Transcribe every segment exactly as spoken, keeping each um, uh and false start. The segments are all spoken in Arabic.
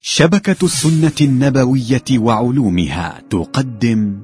شبكة السنة النبوية وعلومها تقدم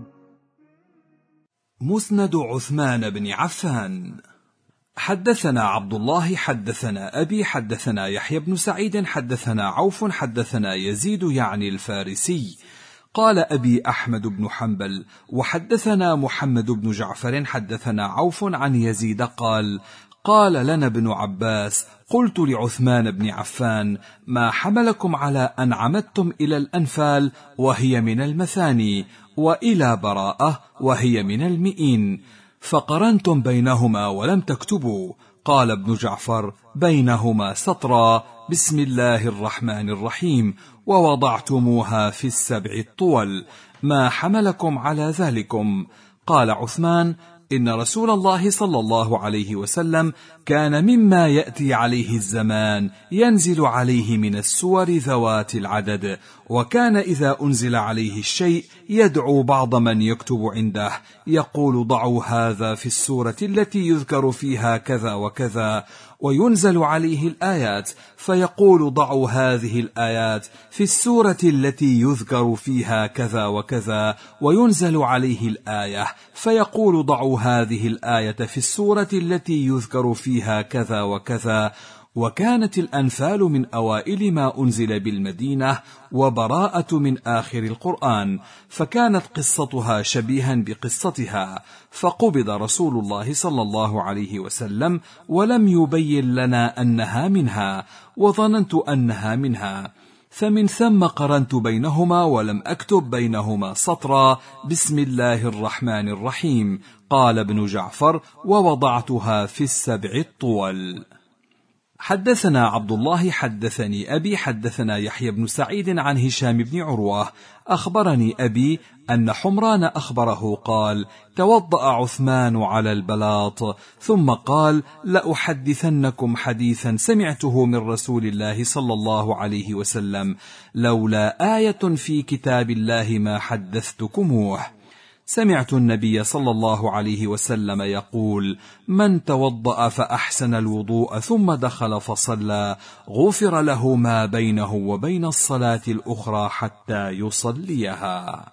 مسند عثمان بن عفان. حدثنا عبد الله حدثنا أبي حدثنا يحيى بن سعيد حدثنا عوف حدثنا يزيد يعني الفارسي قال أبي أحمد بن حنبل وحدثنا محمد بن جعفر حدثنا عوف عن يزيد قال قال لنا ابن عباس قلت لعثمان بن عفان ما حملكم على أن عمدتم إلى الأنفال وهي من المثاني وإلى براءة وهي من المئين فقرنتم بينهما ولم تكتبوا؟ قال ابن جعفر بينهما سطرا بسم الله الرحمن الرحيم ووضعتموها في السبع الطول ما حملكم على ذلكم؟ قال عثمان إن رسول الله صلى الله عليه وسلم كان مما يأتي عليه الزمان ينزل عليه من السور ذوات العدد، وكان إذا أنزل عليه الشيء يدعو بعض من يكتب عنده يقول ضعوا هذا في السورة التي يذكر فيها كذا وكذا، وينزل عليه الآيات فيقول ضعوا هذه الآيات في السورة التي يذكر فيها كذا وكذا، وينزل عليه الآية فيقول ضعوا هذه الآية في السورة التي يذكر فيها كذا وكذا. وكانت الأنفال من أوائل ما أنزل بالمدينة، وبراءة من آخر القرآن، فكانت قصتها شبيها بقصتها، فقبض رسول الله صلى الله عليه وسلم ولم يبين لنا أنها منها، وظننت أنها منها، فمن ثم قرنت بينهما ولم أكتب بينهما سطرا بسم الله الرحمن الرحيم. قال ابن جعفر ووضعتها في السبع الطول. حدثنا عبد الله حدثني أبي حدثنا يحيى بن سعيد عن هشام بن عروة أخبرني أبي أن حمران أخبره قال توضأ عثمان على البلاط ثم قال لأحدثنكم حديثا سمعته من رسول الله صلى الله عليه وسلم لولا آية في كتاب الله ما حدثتكموه. سمعت النبي صلى الله عليه وسلم يقول من توضأ فأحسن الوضوء ثم دخل فصلى غفر له ما بينه وبين الصلاة الأخرى حتى يصليها.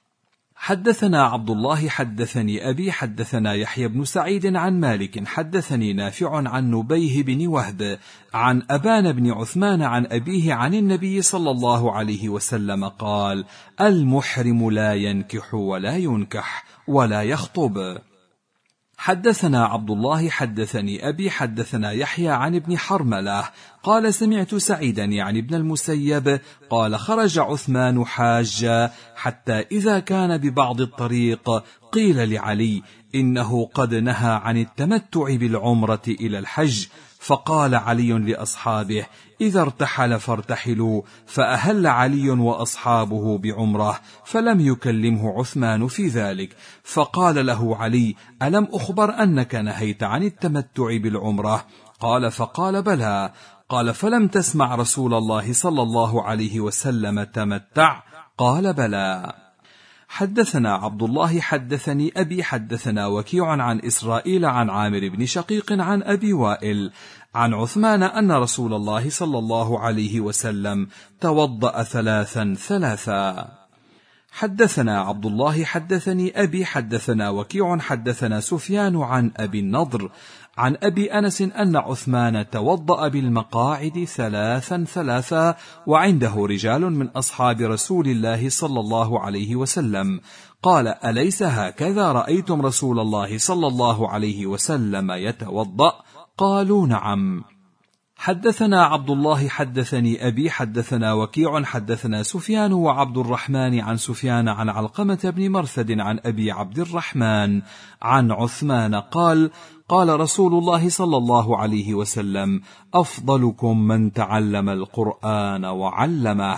حدثنا عبد الله حدثني أبي حدثنا يحيى بن سعيد عن مالك حدثني نافع عن نبيه بن وهب عن أبان بن عثمان عن أبيه عن النبي صلى الله عليه وسلم قال المحرم لا ينكح ولا ينكح ولا يخطب. حدثنا عبد الله حدثني أبي حدثنا يحيى عن ابن حرملة قال سمعت سعيدا يعني ابن المسيب قال خرج عثمان حاجا حتى إذا كان ببعض الطريق قيل لعلي إنه قد نهى عن التمتع بالعمرة إلى الحج، فقال علي لأصحابه إذا ارتحل فارتحلوا، فأهل علي وأصحابه بعمره فلم يكلمه عثمان في ذلك، فقال له علي ألم أخبر أنك نهيت عن التمتع بالعمرة؟ قال فقال بلى. قال فلم تسمع رسول الله صلى الله عليه وسلم تمتع؟ قال بلى. حدثنا عبد الله حدثني أبي حدثنا وكيع عن إسرائيل عن عامر بن شقيق عن أبي وائل عن عثمان أن رسول الله صلى الله عليه وسلم توضأ ثلاثا ثلاثا. حدثنا عبد الله حدثني أبي حدثنا وكيع حدثنا سفيان عن أبي النضر عن أبي أنس أن عثمان توضأ بالمقاعد ثلاثا ثلاثا وعنده رجال من أصحاب رسول الله صلى الله عليه وسلم. قال أليس هكذا رأيتم رسول الله صلى الله عليه وسلم يتوضأ؟ قالوا نعم. حدثنا عبد الله حدثني أبي حدثنا وكيع حدثنا سفيان وعبد الرحمن عن سفيان عن علقمة بن مرثد عن أبي عبد الرحمن عن عثمان قال قال رسول الله صلى الله عليه وسلم أفضلكم من تعلم القرآن وعلمه.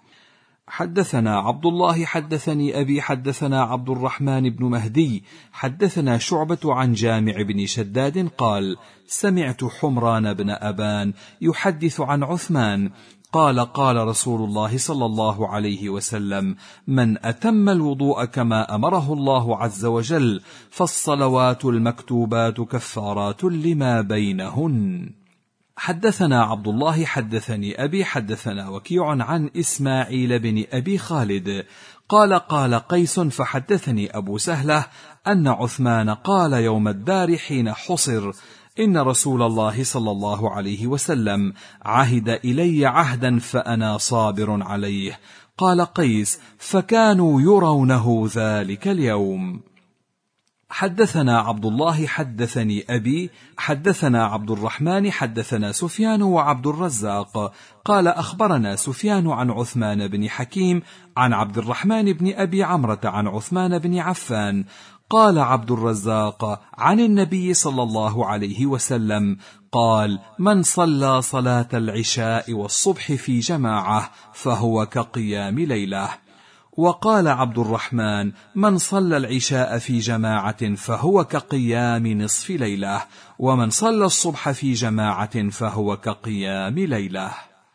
حدثنا عبد الله حدثني أبي حدثنا عبد الرحمن بن مهدي حدثنا شعبة عن جامع بن شداد قال سمعت حمران بن أبان يحدث عن عثمان قال قال رسول الله صلى الله عليه وسلم من أتم الوضوء كما أمره الله عز وجل فالصلوات المكتوبات كفارات لما بينهن. حدثنا عبد الله حدثني أبي حدثنا وكيع عن إسماعيل بن أبي خالد قال قال قيس فحدثني أبو سهلة أن عثمان قال يوم الدار حين حصر إن رسول الله صلى الله عليه وسلم عهد إلي عهدا فأنا صابر عليه. قال قيس فكانوا يرونه ذلك اليوم. حدثنا عبد الله حدثني أبي حدثنا عبد الرحمن حدثنا سفيان وعبد الرزاق قال أخبرنا سفيان عن عثمان بن حكيم عن عبد الرحمن بن أبي عمرة عن عثمان بن عفان قال عبد الرزاق عن النبي صلى الله عليه وسلم قال من صلى صلاة العشاء والصبح في جماعة فهو كقيام ليلة. وقال عبد الرحمن من صلى العشاء في جماعة فهو كقيام نصف ليلة، ومن صلى الصبح في جماعة فهو كقيام ليلة.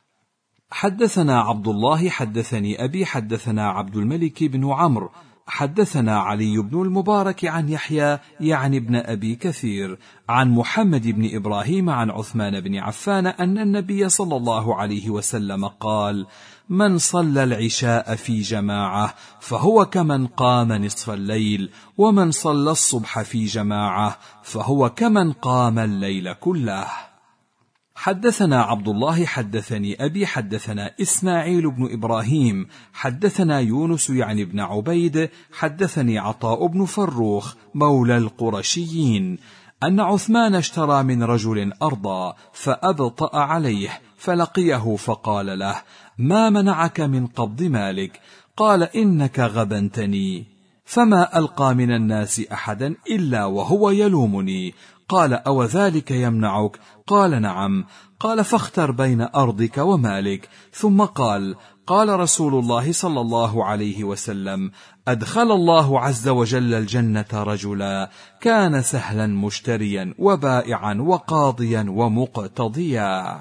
حدثنا عبد الله حدثني أبي حدثنا عبد الملك بن عمرو حدثنا علي بن المبارك عن يحيى يعني ابن أبي كثير عن محمد بن إبراهيم عن عثمان بن عفان أن النبي صلى الله عليه وسلم قال من صلى العشاء في جماعة فهو كمن قام نصف الليل، ومن صلى الصبح في جماعة فهو كمن قام الليل كله. حدثنا عبد الله حدثني أبي حدثنا إسماعيل بن إبراهيم حدثنا يونس يعني بن عبيد حدثني عطاء بن فروخ مولى القرشيين أن عثمان اشترى من رجل أرضا فأبطأ عليه، فلقيه فقال له ما منعك من قبض مالك؟ قال إنك غبنتني. فما ألقى من الناس أحدا إلا وهو يلومني. قال أو ذلك يمنعك؟ قال نعم. قال فاختر بين أرضك ومالك. ثم قال قال رسول الله صلى الله عليه وسلم أدخل الله عز وجل الجنة رجلا كان سهلا مشتريا وبائعا وقاضيا ومقتضيا.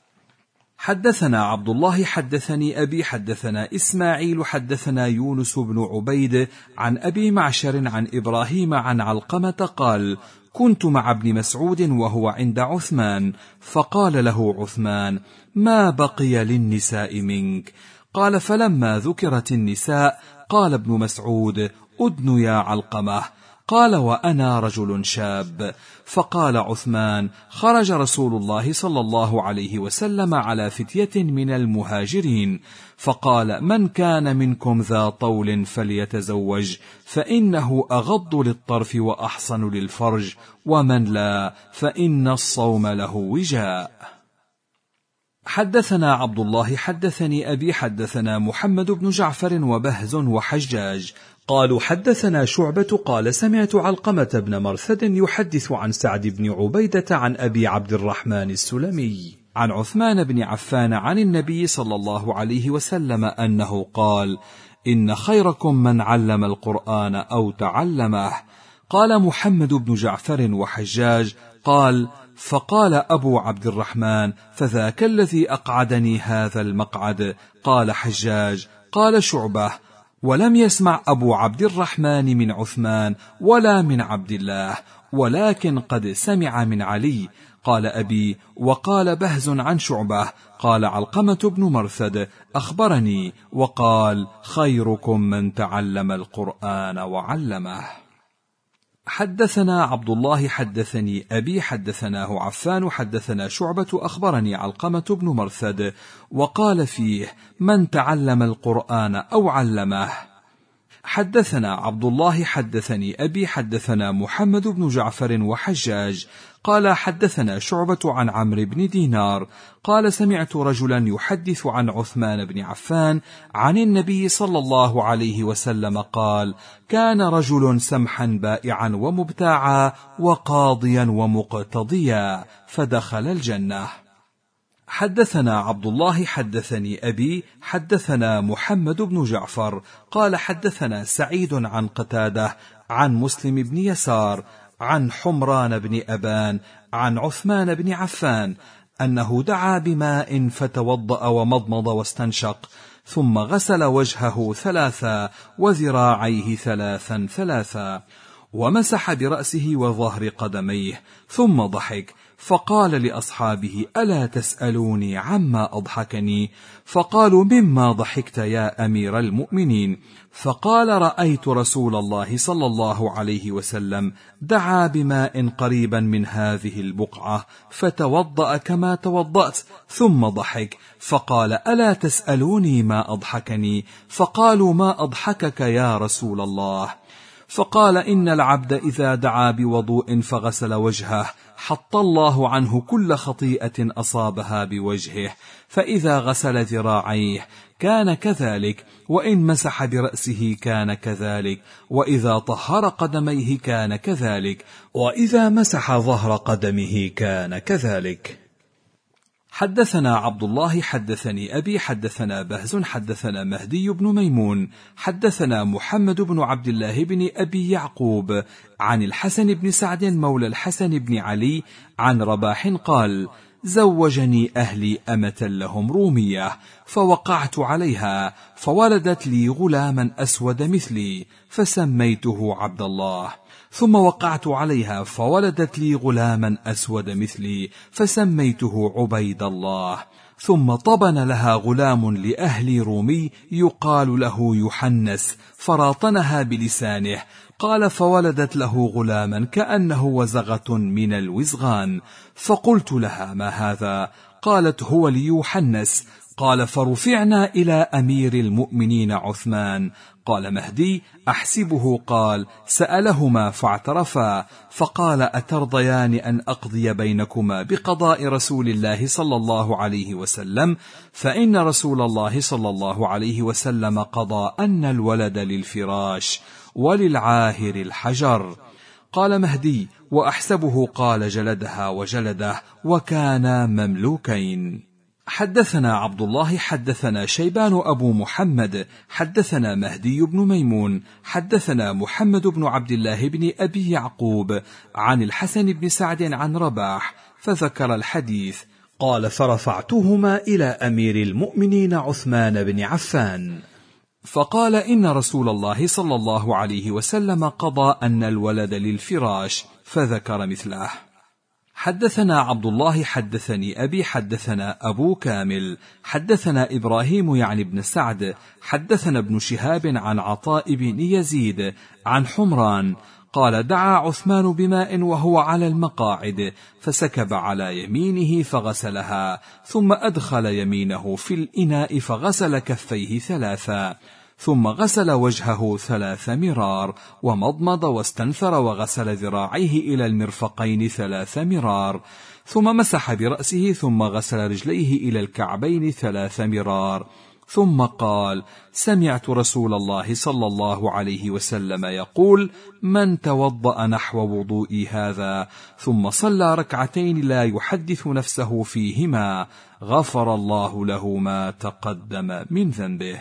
حدثنا عبد الله حدثني أبي حدثنا إسماعيل حدثنا يونس بن عبيد عن أبي معشر عن إبراهيم عن علقمة قال كنت مع ابن مسعود وهو عند عثمان، فقال له عثمان ما بقي للنساء منك؟ قال فلما ذكرت النساء قال ابن مسعود أدن يا علقمة. قال وأنا رجل شاب. فقال عثمان خرج رسول الله صلى الله عليه وسلم على فتية من المهاجرين فقال من كان منكم ذا طول فليتزوج فإنه أغض للطرف وأحصن للفرج، ومن لا فإن الصوم له وجاء. حدثنا عبد الله حدثني أبي حدثنا محمد بن جعفر وبهز وحجاج قالوا حدثنا شعبة قال سمعت علقمة بن مرثد يحدث عن سعد بن عبيدة عن أبي عبد الرحمن السلمي عن عثمان بن عفان عن النبي صلى الله عليه وسلم أنه قال إن خيركم من علم القرآن أو تعلمه. قال محمد بن جعفر وحجاج قال فقال أبو عبد الرحمن فذاك الذي أقعدني هذا المقعد. قال حجاج قال شعبة ولم يسمع أبو عبد الرحمن من عثمان ولا من عبد الله، ولكن قد سمع من علي. قال أبي وقال بهز عن شعبة قال علقمة بن مرثد أخبرني وقال خيركم من تعلم القرآن وعلمه. حدثنا عبد الله حدثني أبي حدثناه عفان حدثنا شعبة أخبرني علقمة بن مرثد وقال فيه من تعلم القرآن أو علمه. حدثنا عبد الله حدثني أبي حدثنا محمد بن جعفر وحجاج قال حدثنا شعبة عن عمرو بن دينار قال سمعت رجلا يحدث عن عثمان بن عفان عن النبي صلى الله عليه وسلم قال كان رجل سمحا بائعا ومبتاعا وقاضيا ومقتضيا فدخل الجنة. حدثنا عبد الله حدثني أبي حدثنا محمد بن جعفر قال حدثنا سعيد عن قتادة عن مسلم بن يسار عن حمران بن أبان عن عثمان بن عفان أنه دعا بماء فتوضأ ومضمض واستنشق ثم غسل وجهه ثلاثا وذراعيه ثلاثا ثلاثا ومسح برأسه وظهر قدميه ثم ضحك، فقال لأصحابه: ألا تسألوني عما أضحكني؟ فقالوا: مما ضحكت يا أمير المؤمنين؟ فقال: رأيت رسول الله صلى الله عليه وسلم دعا بماء قريبا من هذه البقعة فتوضأ كما توضأت، ثم ضحك فقال: ألا تسألوني ما أضحكني؟ فقالوا: ما أضحكك يا رسول الله؟ فقال: إن العبد إذا دعا بوضوء فغسل وجهه حط الله عنه كل خطيئة أصابها بوجهه، فإذا غسل ذراعيه كان كذلك، وإن مسح برأسه كان كذلك، وإذا طهر قدميه كان كذلك، وإذا مسح ظهر قدمه كان كذلك. حدثنا عبد الله حدثني أبي حدثنا بهز حدثنا مهدي بن ميمون حدثنا محمد بن عبد الله بن أبي يعقوب عن الحسن بن سعد مولى الحسن بن علي عن رباح قال: زوجني أهلي أمة لهم رومية، فوقعت عليها فولدت لي غلاما أسود مثلي فسميته عبد الله، ثم وقعت عليها فولدت لي غلاما أسود مثلي فسميته عبيد الله، ثم طبن لها غلام لأهل رومي يقال له يحنس فراطنها بلسانه، قال: فولدت له غلاما كأنه وزغة من الوزغان، فقلت لها: ما هذا؟ قالت: هو ليحنس. قال: فرفعنا إلى أمير المؤمنين عثمان. قال مهدي: أحسبه قال: سألهما فاعترفا، فقال: أترضيان أن أقضي بينكما بقضاء رسول الله صلى الله عليه وسلم؟ فإن رسول الله صلى الله عليه وسلم قضى أن الولد للفراش وللعاهر الحجر. قال مهدي: وأحسبه قال: جلدها وجلده، وكانا مملوكين. حدثنا عبد الله حدثنا شيبان أبو محمد حدثنا مهدي بن ميمون حدثنا محمد بن عبد الله بن أبي يعقوب عن الحسن بن سعد عن رباح فذكر الحديث. قال: فرفعتهما إلى أمير المؤمنين عثمان بن عفان، فقال: إن رسول الله صلى الله عليه وسلم قضى أن الولد للفراش، فذكر مثله. حدثنا عبد الله حدثني أبي حدثنا أبو كامل حدثنا إبراهيم يعني بن سعد حدثنا ابن شهاب عن عطاء بن يزيد عن حمران قال: دعا عثمان بماء وهو على المقاعد فسكب على يمينه فغسلها، ثم أدخل يمينه في الإناء فغسل كفيه ثلاثا، ثم غسل وجهه ثلاث مرار، ومضمض واستنثر، وغسل ذراعيه إلى المرفقين ثلاث مرار، ثم مسح برأسه، ثم غسل رجليه إلى الكعبين ثلاث مرار، ثم قال: سمعت رسول الله صلى الله عليه وسلم يقول: من توضأ نحو وضوئي هذا ثم صلى ركعتين لا يحدث نفسه فيهما غفر الله له ما تقدم من ذنبه.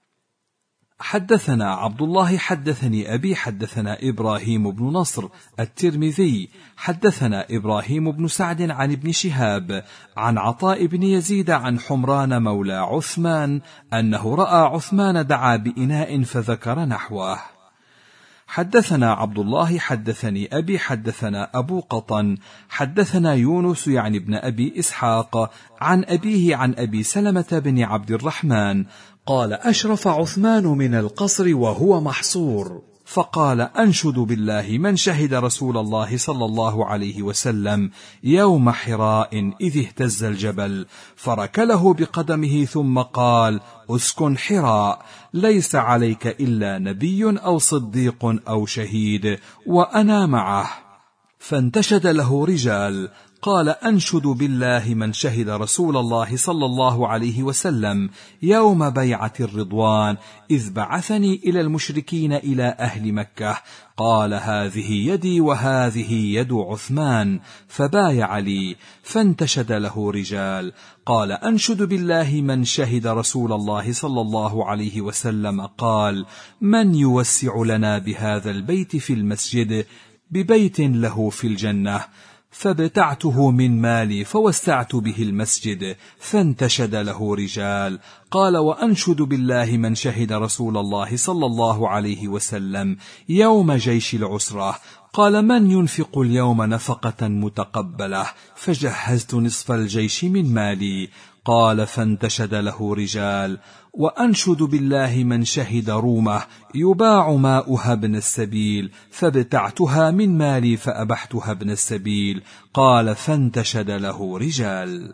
حدثنا عبد الله حدثني أبي حدثنا إبراهيم بن نصر الترمذي حدثنا إبراهيم بن سعد عن ابن شهاب عن عطاء بن يزيد عن حمران مولى عثمان أنه رأى عثمان دعا بإناء فذكر نحوه. حدثنا عبد الله حدثني أبي حدثنا أبو قطن حدثنا يونس يعني ابن أبي إسحاق عن أبيه عن أبي سلمة بن عبد الرحمن قال: أشرف عثمان من القصر وهو محصور، فقال: أنشد بالله من شهد رسول الله صلى الله عليه وسلم يوم حراء إذ اهتز الجبل، فركله بقدمه ثم قال: أسكن حراء، ليس عليك إلا نبي أو صديق أو شهيد وأنا معه. فانتشد له رجال. قال: أنشد بالله من شهد رسول الله صلى الله عليه وسلم يوم بيعة الرضوان إذ بعثني إلى المشركين إلى أهل مكة، قال: هذه يدي وهذه يد عثمان، فبايع لي. فانتشد له رجال. قال: أنشد بالله من شهد رسول الله صلى الله عليه وسلم قال: من يوسع لنا بهذا البيت في المسجد ببيت له في الجنة؟ فابتعته من مالي فوسعت به المسجد، فانتشد له رجال. قال: وأنشد بالله من شهد رسول الله صلى الله عليه وسلم يوم جيش العسرة. قال: من ينفق اليوم نفقة متقبلة؟ فجهزت نصف الجيش من مالي. قال: فانتشد له رجال: وأنشد بالله من شهد رومه يباع ماؤها ابن السبيل، فابتعتها من مالي فأبحتها ابن السبيل. قال: فانتشد له رجال.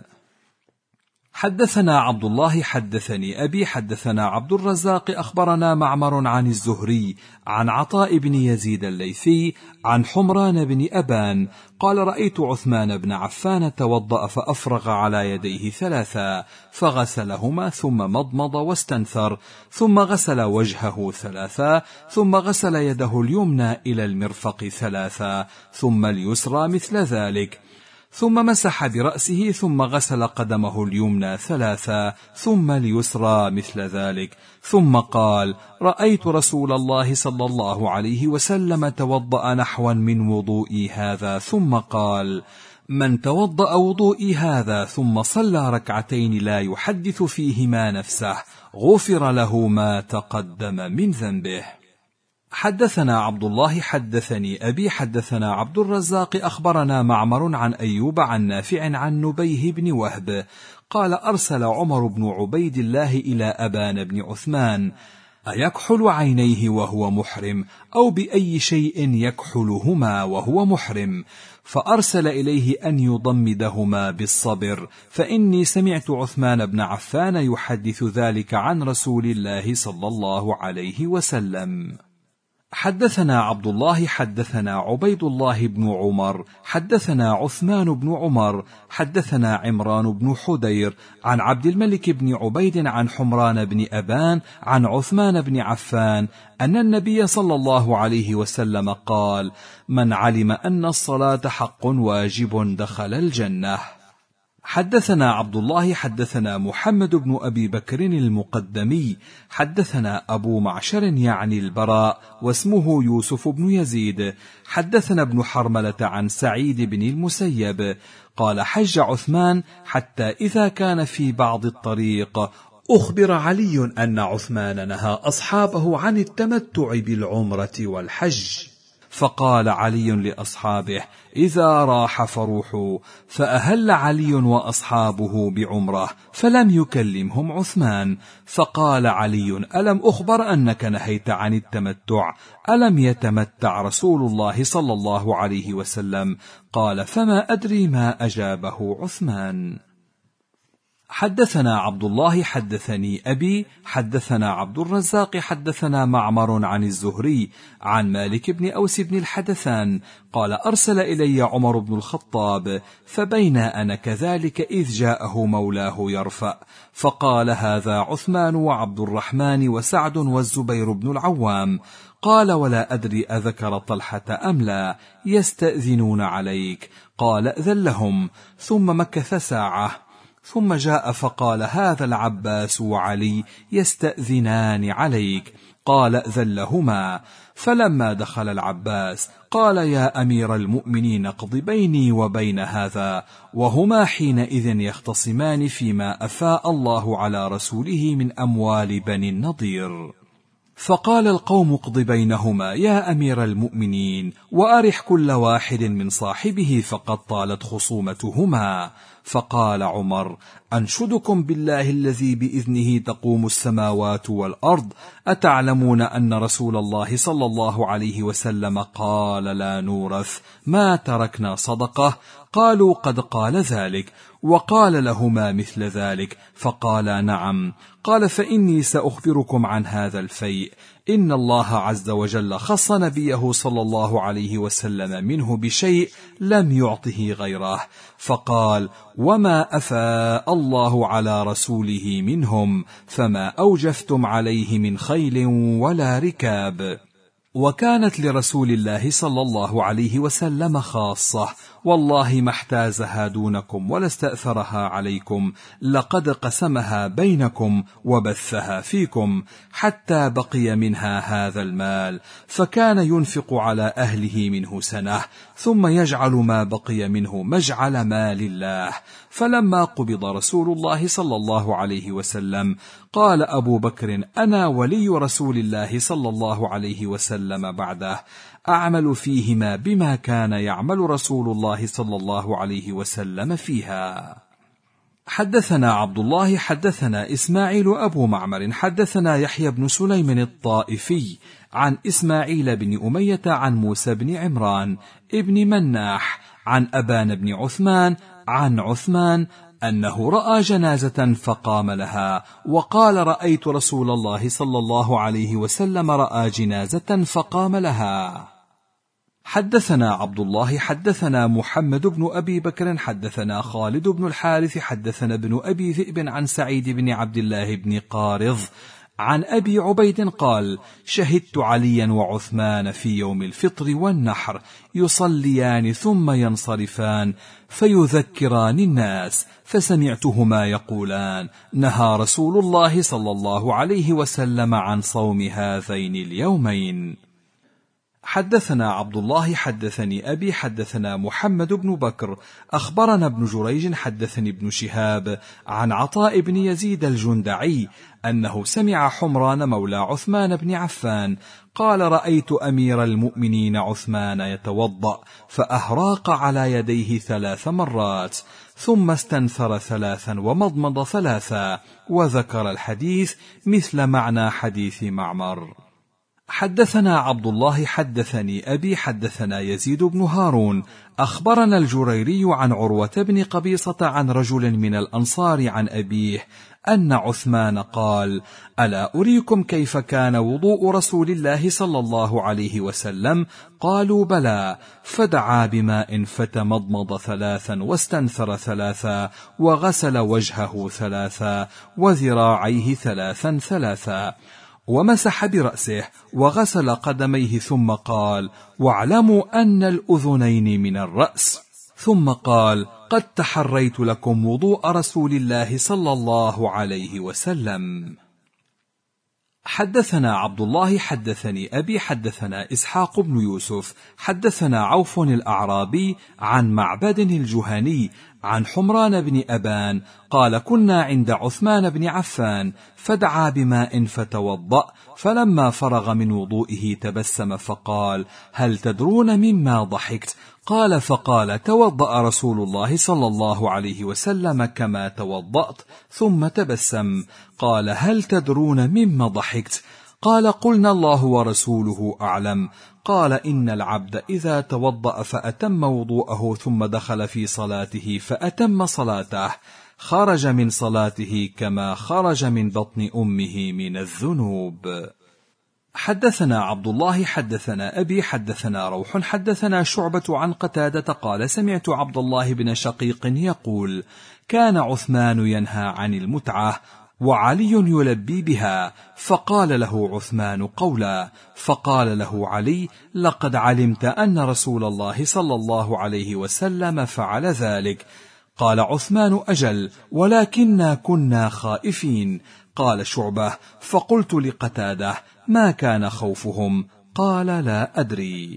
حدثنا عبد الله حدثني أبي حدثنا عبد الرزاق أخبرنا معمر عن الزهري عن عطاء بن يزيد الليثي عن حمران بن أبان قال: رأيت عثمان بن عفان توضأ فأفرغ على يديه ثلاثا، فغسلهما ثم مضمض واستنثر، ثم غسل وجهه ثلاثا، ثم غسل يده اليمنى إلى المرفق ثلاثا، ثم اليسرى مثل ذلك، ثم مسح برأسه، ثم غسل قدمه اليمنى ثلاثا، ثم اليسرى مثل ذلك، ثم قال: رأيت رسول الله صلى الله عليه وسلم توضأ نحوا من وضوئي هذا، ثم قال: من توضأ وضوئي هذا ثم صلى ركعتين لا يحدث فيهما نفسه غفر له ما تقدم من ذنبه. حدثنا عبد الله حدثني أبي حدثنا عبد الرزاق أخبرنا معمر عن أيوب عن نافع عن نبيه بن وهب قال: أرسل عمر بن عبيد الله إلى أبان بن عثمان: أيكحل عينيه وهو محرم أو بأي شيء يكحلهما وهو محرم؟ فأرسل إليه أن يضمدهما بالصبر، فإني سمعت عثمان بن عفان يحدث ذلك عن رسول الله صلى الله عليه وسلم. حدثنا عبد الله حدثنا عبيد الله بن عمر حدثنا عثمان بن عمر حدثنا عمران بن حدير عن عبد الملك بن عبيد عن حمران بن أبان عن عثمان بن عفان أن النبي صلى الله عليه وسلم قال: من علم أن الصلاة حق واجب دخل الجنة. حدثنا عبد الله حدثنا محمد بن أبي بكر المقدمي حدثنا أبو معشر يعني البراء واسمه يوسف بن يزيد حدثنا ابن حرملة عن سعيد بن المسيب قال: حج عثمان حتى إذا كان في بعض الطريق أخبر علي أن عثمان نهى أصحابه عن التمتع بالعمرة والحج، فقال علي لأصحابه: إذا راح فروحوا، فأهل علي وأصحابه بعمره فلم يكلمهم عثمان، فقال علي: ألم أخبر أنك نهيت عن التمتع؟ ألم يتمتع رسول الله صلى الله عليه وسلم؟ قال: فما أدري ما أجابه عثمان. حدثنا عبد الله حدثني أبي حدثنا عبد الرزاق حدثنا معمر عن الزهري عن مالك بن أوس بن الحدثان قال: أرسل إلي عمر بن الخطاب، فبينا أنا كذلك إذ جاءه مولاه يرفأ، فقال: هذا عثمان وعبد الرحمن وسعد والزبير بن العوام. قال: ولا أدري أذكر طلحة أم لا، يستأذنون عليك. قال: أذن لهم. ثم مكث ساعة، ثم جاء فقال: هذا العباس وعلي يستأذنان عليك. قال: أذن لهما. فلما دخل العباس قال: يا أمير المؤمنين اقض بيني وبين هذا، وهما حينئذ يختصمان فيما أفاء الله على رسوله من أموال بني النضير. فقال القوم: اقض بينهما يا أمير المؤمنين، وأرح كل واحد من صاحبه، فقد طالت خصومتهما. فقال عمر: أنشدكم بالله الذي بإذنه تقوم السماوات والأرض، أتعلمون أن رسول الله صلى الله عليه وسلم قال: لا نورث ما تركنا صدقة؟ قالوا: قد قال ذلك. وقال لهما مثل ذلك، فقالا: نعم. قال: فإني سأخبركم عن هذا الفيء. إن الله عز وجل خص نبيه صلى الله عليه وسلم منه بشيء لم يعطه غيره، فقال: وما أفاء الله على رسوله منهم فما أوجفتم عليه من خيل ولا ركاب. وكانت لرسول الله صلى الله عليه وسلم خاصة، والله ما احتازها دونكم ولا استأثرها عليكم، لقد قسمها بينكم وبثها فيكم حتى بقي منها هذا المال، فكان ينفق على أهله منه سنة ثم يجعل ما بقي منه مجعل مال الله. فلما قبض رسول الله صلى الله عليه وسلم قال أبو بكر: أنا ولي رسول الله صلى الله عليه وسلم بعده، أعمل فيهما بما كان يعمل رسول الله صلى الله عليه وسلم فيها. حدثنا عبد الله حدثنا إسماعيل أبو معمر حدثنا يحيى بن سليم الطائفي عن إسماعيل بن أمية عن موسى بن عمران ابن مناح عن أبان بن عثمان عن عثمان أنه رأى جنازة فقام لها، وقال: رأيت رسول الله صلى الله عليه وسلم رأى جنازة فقام لها. حدثنا عبد الله حدثنا محمد بن أبي بكر حدثنا خالد بن الحارث حدثنا ابن أبي ذئب عن سعيد بن عبد الله بن قارض عن أبي عبيد قال: شهدت عليا وعثمان في يوم الفطر والنحر يصليان ثم ينصرفان فيذكران الناس، فسمعتهما يقولان: نهى رسول الله صلى الله عليه وسلم عن صوم هذين اليومين. حدثنا عبد الله حدثني أبي حدثنا محمد بن بكر أخبرنا ابن جريج حدثني ابن شهاب عن عطاء بن يزيد الجندعي أنه سمع حمران مولى عثمان بن عفان قال: رأيت أمير المؤمنين عثمان يتوضأ فأهراق على يديه ثلاث مرات ثم استنثر ثلاثا ومضمض ثلاثا، وذكر الحديث مثل معنى حديث معمر. حدثنا عبد الله حدثني أبي حدثنا يزيد بن هارون أخبرنا الجريري عن عروة بن قبيصة عن رجل من الأنصار عن أبيه أن عثمان قال: ألا أريكم كيف كان وضوء رسول الله صلى الله عليه وسلم؟ قالوا: بلى. فدعا بماء فتمضمض ثلاثا واستنثر ثلاثا وغسل وجهه ثلاثا وذراعيه ثلاثا ثلاثا ومسح برأسه وغسل قدميه ثم قال: واعلموا أن الأذنين من الرأس. ثم قال: قد تحريت لكم وضوء رسول الله صلى الله عليه وسلم. حدثنا عبد الله حدثني أبي حدثنا إسحاق بن يوسف حدثنا عوف الأعرابي عن معبد الجهني عن حمران بن أبان قال: كنا عند عثمان بن عفان فدعا بماء فتوضأ، فلما فرغ من وضوئه تبسم فقال: هل تدرون مما ضحكت؟ قال: فقال: توضأ رسول الله صلى الله عليه وسلم كما توضأت، ثم تبسم. قال: هل تدرون مما ضحكت؟ قال: قلنا الله ورسوله أعلم. قال: إن العبد إذا توضأ فأتم وضوءه ثم دخل في صلاته فأتم صلاته خرج من صلاته كما خرج من بطن أمه من الذنوب. حدثنا عبد الله حدثنا أبي حدثنا روح حدثنا شعبة عن قتادة قال: سمعت عبد الله بن شقيق يقول: كان عثمان ينهى عن المتعة وعلي يلبي بها، فقال له عثمان قولا، فقال له علي: لقد علمت أن رسول الله صلى الله عليه وسلم فعل ذلك. قال عثمان: أجل، ولكننا كنا خائفين. قال شعبة: فقلت لقتادة: ما كان خوفهم؟ قال: لا أدري.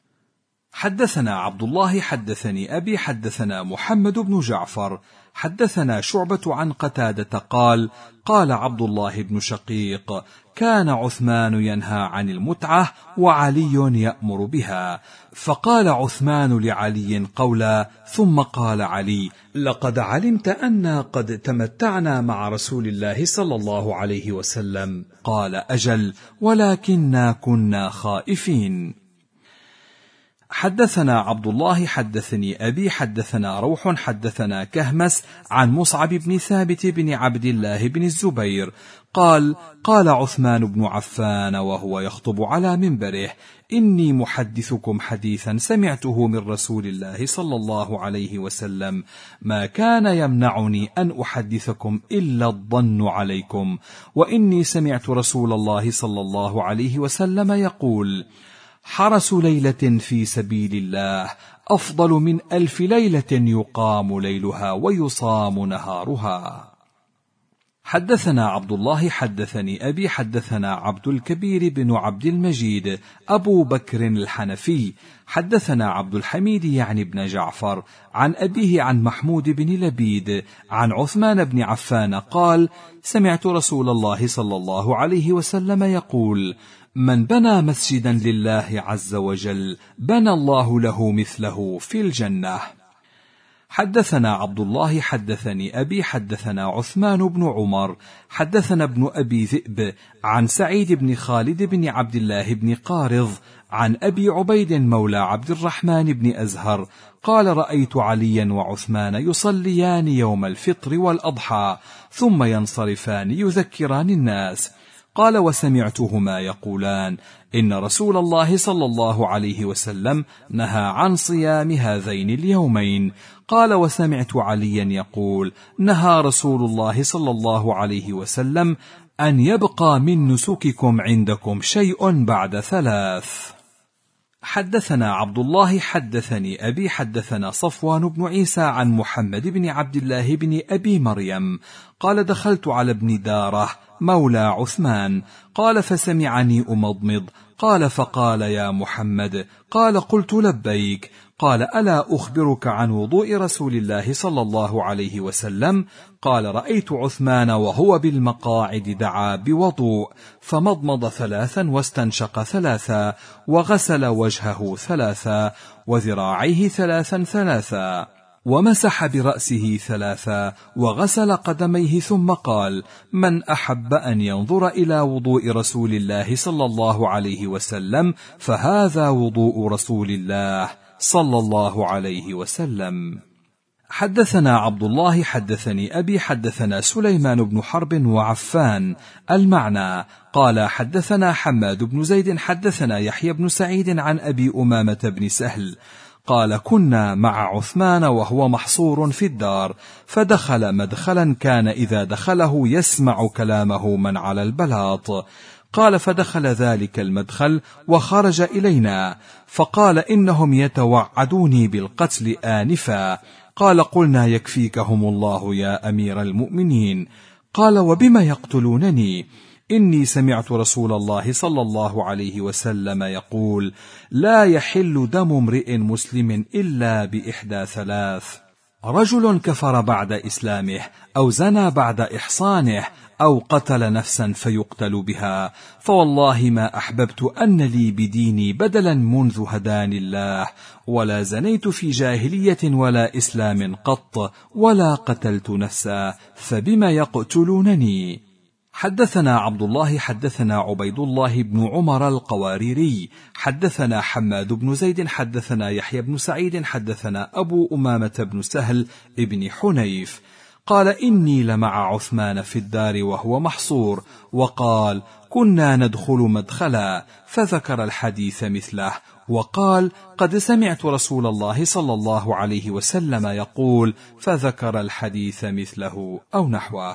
حدثنا عبد الله حدثني أبي حدثنا محمد بن جعفر حدثنا شعبة عن قتادة قال: قال عبد الله بن شقيق: كان عثمان ينهى عن المتعة وعلي يأمر بها. فقال عثمان لعلي قولا، ثم قال علي: لقد علمت أنا قد تمتعنا مع رسول الله صلى الله عليه وسلم. قال: أجل، ولكننا كنا خائفين. حدثنا عبد الله حدثني أبي حدثنا روح حدثنا كهمس عن مصعب بن ثابت بن عبد الله بن الزبير قال: قال عثمان بن عفان وهو يخطب على منبره: إني محدثكم حديثا سمعته من رسول الله صلى الله عليه وسلم، ما كان يمنعني أن أحدثكم إلا الظن عليكم، وإني سمعت رسول الله صلى الله عليه وسلم يقول: حرس ليلة في سبيل الله أفضل من ألف ليلة يقام ليلها ويصام نهارها. حدثنا عبد الله حدثني أبي حدثنا عبد الكبير بن عبد المجيد أبو بكر الحنفي حدثنا عبد الحميد يعني بن جعفر عن أبيه عن محمود بن لبيد عن عثمان بن عفان قال: سمعت رسول الله صلى الله عليه وسلم يقول: من بنى مسجدا لله عز وجل بنى الله له مثله في الجنة. حدثنا عبد الله حدثني أبي حدثنا عثمان بن عمر حدثنا ابن أبي ذئب عن سعيد بن خالد بن عبد الله بن قارض عن أبي عبيد مولى عبد الرحمن بن أزهر قال: رأيت عليا وعثمان يصليان يوم الفطر والأضحى ثم ينصرفان يذكران الناس. قال: وسمعتهما يقولان: إن رسول الله صلى الله عليه وسلم نهى عن صيام هذين اليومين. قال: وسمعت عليا يقول: نهى رسول الله صلى الله عليه وسلم أن يبقى من نسككم عندكم شيء بعد ثلاث. حدثنا عبد الله حدثني أبي حدثنا صفوان بن عيسى عن محمد بن عبد الله بن أبي مريم قال: دخلت على ابن داره مولى عثمان قال: فسمعني أمضمض قال: فقال: يا محمد. قال: قلت: لبيك. قال: ألا أخبرك عن وضوء رسول الله صلى الله عليه وسلم؟ قال: رأيت عثمان وهو بالمقاعد دعا بوضوء فمضمض ثلاثا واستنشق ثلاثا وغسل وجهه ثلاثا وذراعيه ثلاثا ثلاثا ومسح برأسه ثلاثا وغسل قدميه ثم قال: من أحب أن ينظر إلى وضوء رسول الله صلى الله عليه وسلم فهذا وضوء رسول الله صلى الله عليه وسلم. حدثنا عبد الله حدثني أبي حدثنا سليمان بن حرب وعفان المعنى قال: حدثنا حماد بن زيد حدثنا يحيى بن سعيد عن أبي أمامة بن سهل قال: كنا مع عثمان وهو محصور في الدار فدخل مدخلا كان إذا دخله يسمع كلامه من على البلاط. قال: فدخل ذلك المدخل وخرج إلينا فقال: إنهم يتوعدوني بالقتل آنفا. قال: قلنا: يكفيكهم الله يا أمير المؤمنين. قال: وبما يقتلونني؟ إني سمعت رسول الله صلى الله عليه وسلم يقول: لا يحل دم امرئ مسلم إلا بإحدى ثلاث: رجل كفر بعد إسلامه أو زنى بعد إحصانه أو قتل نفسا فيقتل بها. فوالله ما أحببت أن لي بديني بدلا منذ هداني الله، ولا زنيت في جاهلية ولا إسلام قط، ولا قتلت نفسا، فبما يقتلونني؟ حدثنا عبد الله حدثنا عبيد الله بن عمر القواريري حدثنا حماد بن زيد حدثنا يحيى بن سعيد حدثنا أبو أمامة بن سهل ابن حنيف قال: إني لمع عثمان في الدار وهو محصور، وقال: كنا ندخل مدخلا، فذكر الحديث مثله، وقال: قد سمعت رسول الله صلى الله عليه وسلم يقول، فذكر الحديث مثله أو نحوه.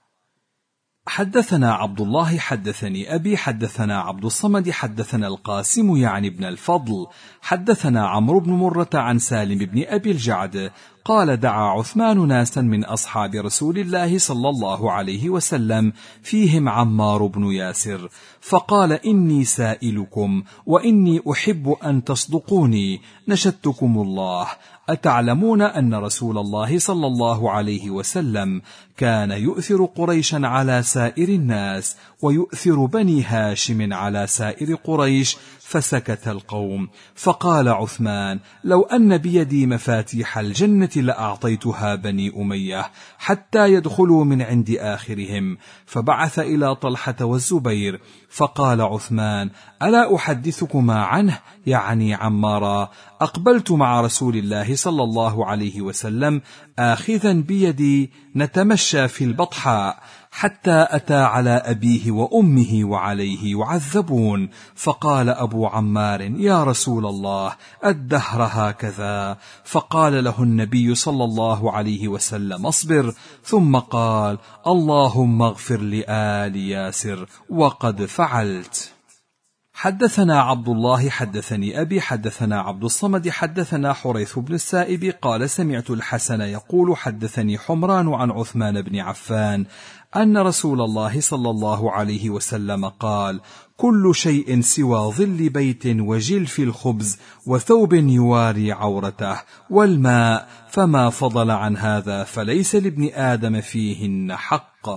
حدثنا عبد الله حدثني أبي حدثنا عبد الصمد حدثنا القاسم يعني ابن الفضل حدثنا عمرو بن مرة عن سالم بن أبي الجعد قال: دعا عثمان ناسا من أصحاب رسول الله صلى الله عليه وسلم فيهم عمار بن ياسر، فقال: إني سائلكم وإني أحب أن تصدقوني، نشدتكم الله، أتعلمون أن رسول الله صلى الله عليه وسلم كان يؤثر قريشا على سائر الناس ويؤثر بني هاشم على سائر قريش؟ فسكت القوم. فقال عثمان: لو أن بيدي مفاتيح الجنة لأعطيتها بني أمية حتى يدخلوا من عند آخرهم. فبعث إلى طلحة والزبير، فقال عثمان: ألا أحدثكما عنه؟ يعني عمارا. أقبلت مع رسول الله صلى الله عليه وسلم آخذا بيدي نتمشى في البطحاء حتى أتى على أبيه وأمه وعليه يعذبون، فقال أبو عمار: يا رسول الله، الدهر هكذا. فقال له النبي صلى الله عليه وسلم: اصبر. ثم قال: اللهم اغفر لآل ياسر، وقد فعلت. حدثنا عبد الله حدثني أبي حدثنا عبد الصمد حدثنا حريث بن السائب قال سمعت الحسن يقول حدثني حمران عن عثمان بن عفان أن رسول الله صلى الله عليه وسلم قال: كل شيء سوى ظل بيت وجلف الخبز وثوب يواري عورته والماء فما فضل عن هذا فليس لابن آدم فيهن حق.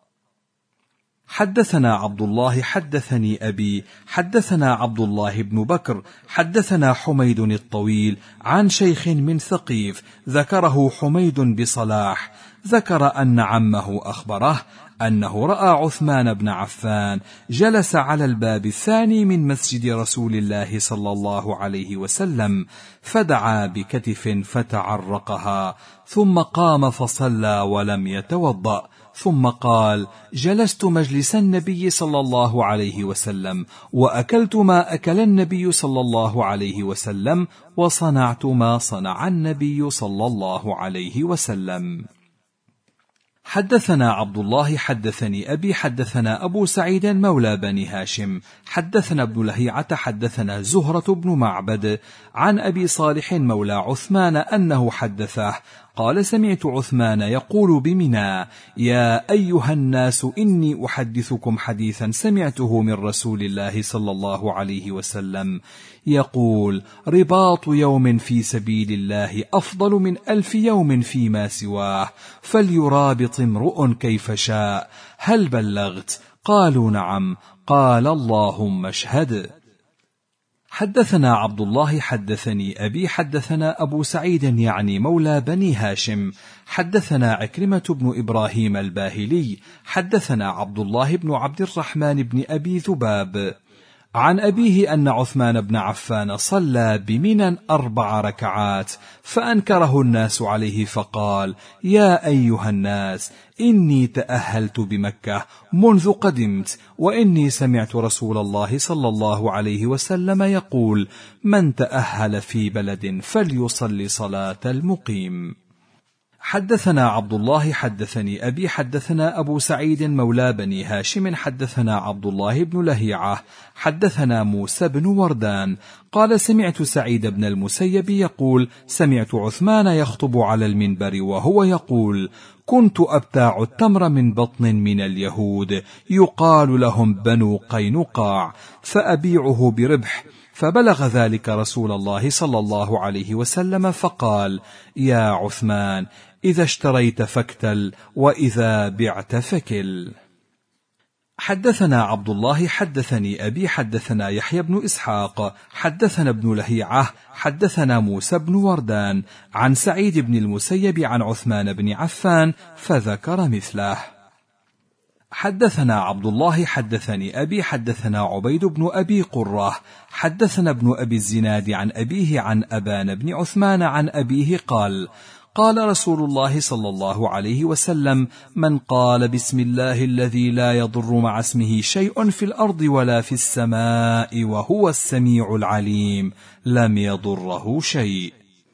حدثنا عبد الله حدثني أبي حدثنا عبد الله بن بكر حدثنا حميد الطويل عن شيخ من ثقيف ذكره حميد بصلاح، ذكر أن عمه أخبره أنه رأى عثمان بن عفان جلس على الباب الثاني من مسجد رسول الله صلى الله عليه وسلم فدعا بكتف فتعرقها ثم قام فصلى ولم يتوضأ، ثم قال: جلست مجلس النبي صلى الله عليه وسلم وأكلت ما أكل النبي صلى الله عليه وسلم وصنعت ما صنع النبي صلى الله عليه وسلم. حدثنا عبد الله حدثني أبي حدثنا أبو سعيد مولى بني هاشم حدثنا ابن لهيعة حدثنا زهرة بن معبد عن أبي صالح مولى عثمان أنه حدثه قال: سمعت عثمان يقول بمنى: يا أيها الناس إني أحدثكم حديثا سمعته من رسول الله صلى الله عليه وسلم يقول: رباط يوم في سبيل الله أفضل من ألف يوم فيما سواه، فليرابط امرؤ كيف شاء. هل بلغت؟ قالوا: نعم. قال: اللهم اشهد. حدثنا عبد الله حدثني أبي حدثنا أبو سعيد يعني مولى بني هاشم حدثنا عكرمة بن إبراهيم الباهلي حدثنا عبد الله بن عبد الرحمن بن أبي ذباب عن أبيه أن عثمان بن عفان صلى بمنى أربع ركعات فأنكره الناس عليه فقال: يا أيها الناس إني تأهلت بمكة منذ قدمت، وإني سمعت رسول الله صلى الله عليه وسلم يقول: من تأهل في بلد فليصلي صلاة المقيم. حدثنا عبد الله حدثني أبي حدثنا أبو سعيد مولى بني هاشم حدثنا عبد الله بن لهيعة حدثنا موسى بن وردان قال: سمعت سعيد بن المسيب يقول: سمعت عثمان يخطب على المنبر وهو يقول: كنت أبتاع التمر من بطن من اليهود يقال لهم بنو قينقاع فأبيعه بربح، فبلغ ذلك رسول الله صلى الله عليه وسلم فقال: يا عثمان إذا اشتريت فاكتل وإذا بعت فكل. حدثنا عبد الله حدثني أبي حدثنا يحيى بن إسحاق حدثنا ابن لهيعة حدثنا موسى بن وردان عن سعيد بن المسيب عن عثمان بن عفان فذكر مثله. حدثنا عبد الله حدثني أبي حدثنا عبيد بن أبي قرة حدثنا ابن أبي الزناد عن أبيه عن أبان بن عثمان عن أبيه قال: قال رسول الله صلى الله عليه وسلم: من قال بسم الله الذي لا يضر مع اسمه شيء في الأرض ولا في السماء وهو السميع العليم لم يضره شيء.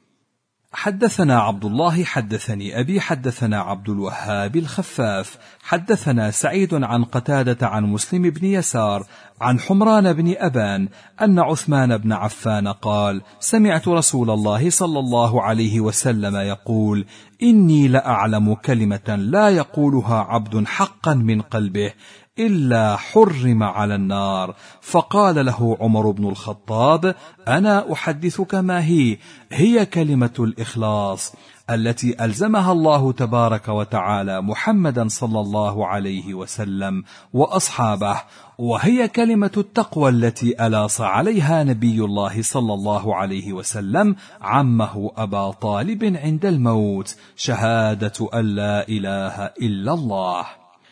حدثنا عبد الله حدثني أبي حدثنا عبد الوهاب الخفاف حدثنا سعيد عن قتادة عن مسلم بن يسار عن حمران بن أبان أن عثمان بن عفان قال: سمعت رسول الله صلى الله عليه وسلم يقول: إني لأعلم كلمة لا يقولها عبد حقا من قلبه إلا حرم على النار. فقال له عمر بن الخطاب: أنا أحدثك ما هي هي كلمة الإخلاص التي ألزمها الله تبارك وتعالى محمدا صلى الله عليه وسلم وأصحابه، وهي كلمة التقوى التي ألاص عليها نبي الله صلى الله عليه وسلم عمه أبا طالب عند الموت: شهادة أن لا إله إلا الله.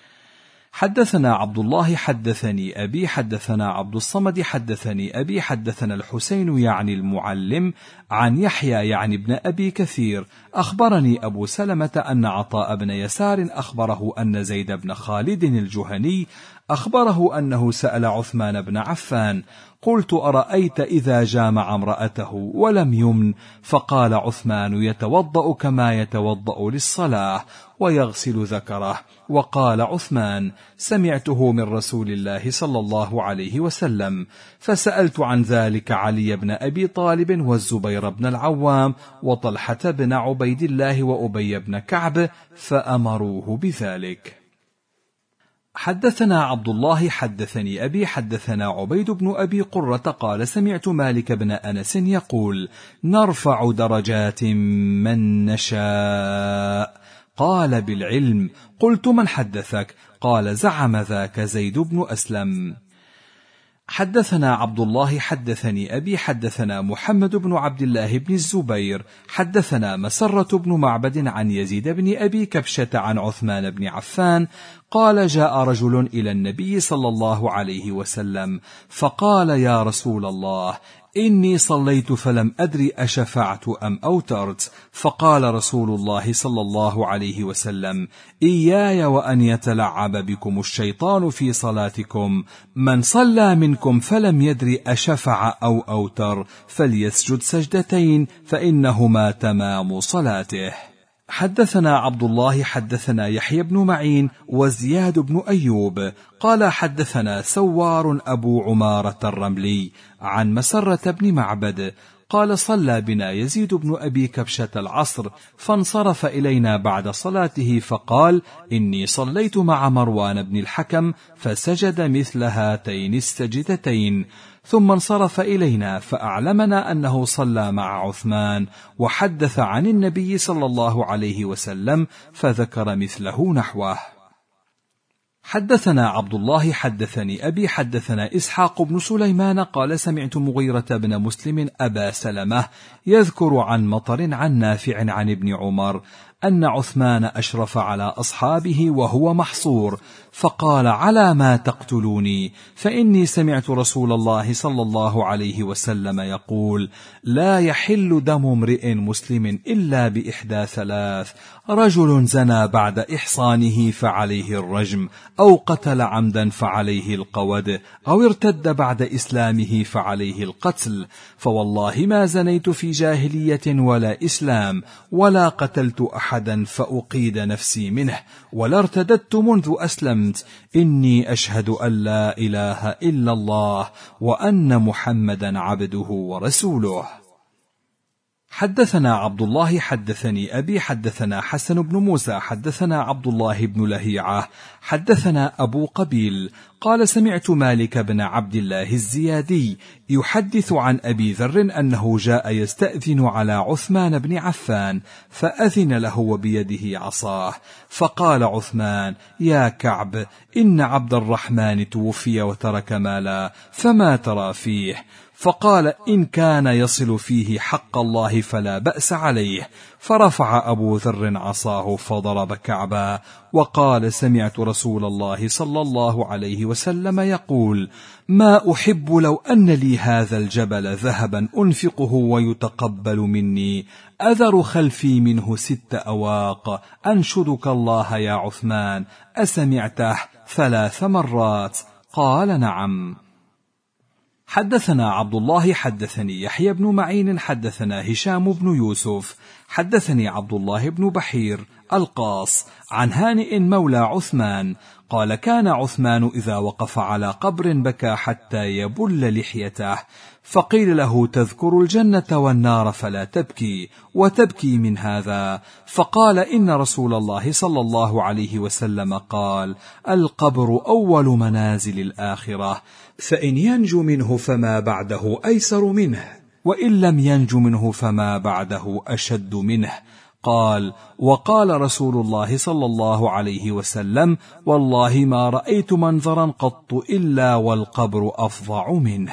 حدثنا عبد الله حدثني أبي حدثنا عبد الصمد حدثني أبي حدثنا الحسين يعني المعلم عن يحيى يعني ابن أبي كثير أخبرني أبو سلمة أن عطاء بن يسار أخبره أن زيد بن خالد الجهني أخبره أنه سأل عثمان بن عفان: قلت أرأيت إذا جامع امرأته ولم يمن؟ فقال عثمان: يتوضأ كما يتوضأ للصلاة ويغسل ذكره. وقال عثمان: سمعته من رسول الله صلى الله عليه وسلم. فسألت عن ذلك علي بن أبي طالب والزبير بن العوام وطلحة بن عبيد الله وأبي بن كعب فأمروه بذلك. حدثنا عبد الله حدثني أبي حدثنا عبيد بن أبي قرة قال: سمعت مالك بن أنس يقول: نرفع درجات من نشاء. قال: بالعلم. قلت: من حدثك؟ قال: زعم ذاك زيد بن أسلم. حدثنا عبد الله حدثني أبي حدثنا محمد بن عبد الله بن الزبير حدثنا مسرة بن معبد عن يزيد بن أبي كبشة عن عثمان بن عفان قال: جاء رجل إلى النبي صلى الله عليه وسلم فقال: يا رسول الله، إني صليت فلم أدري أشفعت أم أوترت. فقال رسول الله صلى الله عليه وسلم: إياي وأن يتلعب بكم الشيطان في صلاتكم، من صلى منكم فلم يدري أشفع أو أوتر فليسجد سجدتين فإنهما تمام صلاته. حدثنا عبد الله حدثنا يحيى بن معين وزياد بن أيوب قال: حدثنا سوار أبو عمارة الرملي عن مسرة بن معبد قال: صلى بنا يزيد بن أبي كبشة العصر فانصرف إلينا بعد صلاته فقال: إني صليت مع مروان بن الحكم فسجد مثل هاتين السجدتين، ثم انصرف إلينا فأعلمنا أنه صلى مع عثمان وحدث عن النبي صلى الله عليه وسلم فذكر مثله نحوه. حدثنا عبد الله حدثني أبي حدثنا إسحاق بن سليمان قال: سمعت مغيرة بن مسلم أبا سلمة يذكر عن مطر عن نافع عن ابن عمر أن عثمان أشرف على أصحابه وهو محصور فقال: على ما تقتلوني؟ فإني سمعت رسول الله صلى الله عليه وسلم يقول: لا يحل دم امرئ مسلم إلا بإحدى ثلاث: رجل زنى بعد إحصانه فعليه الرجم، أو قتل عمدا فعليه القود، أو ارتد بعد إسلامه فعليه القتل. فوالله ما زنيت في جاهلية ولا إسلام، ولا قتلت أحدا فأقيد نفسي منه، ولا ارتددت منذ أسلمت. إني أشهد أن لا إله إلا الله وأن محمدا عبده ورسوله. حدثنا عبد الله حدثني أبي حدثنا حسن بن موسى حدثنا عبد الله بن لهيعة حدثنا أبو قبيل قال: سمعت مالك بن عبد الله الزيادي يحدث عن أبي ذر أنه جاء يستأذن على عثمان بن عفان فأذن له وبيده عصاه، فقال عثمان: يا كعب، إن عبد الرحمن توفي وترك مالا، فما ترى فيه؟ فقال: إن كان يصل فيه حق الله فلا بأس عليه. فرفع أبو ذر عصاه فضرب كعبا وقال: سمعت رسول الله صلى الله عليه وسلم يقول: ما أحب لو أن لي هذا الجبل ذهبا أنفقه ويتقبل مني، أذر خلفي منه ست أواق، أنشدك الله يا عثمان، أسمعته؟ ثلاث مرات. قال: نعم. حدثنا عبد الله حدثني يحيى بن معين حدثنا هشام بن يوسف حدثني عبد الله بن بحير القاص عن هانئ مولى عثمان قال: كان عثمان إذا وقف على قبر بكى حتى يبل لحيته، فقيل له: تذكر الجنة والنار فلا تبكي، وتبكي من هذا؟ فقال: إن رسول الله صلى الله عليه وسلم قال: القبر أول منازل الآخرة، فإن ينجو منه فما بعده أيسر منه، وإن لم ينج منه فما بعده أشد منه. قال: وقال رسول الله صلى الله عليه وسلم: والله ما رأيت منظرا قط إلا والقبر أفظع منه.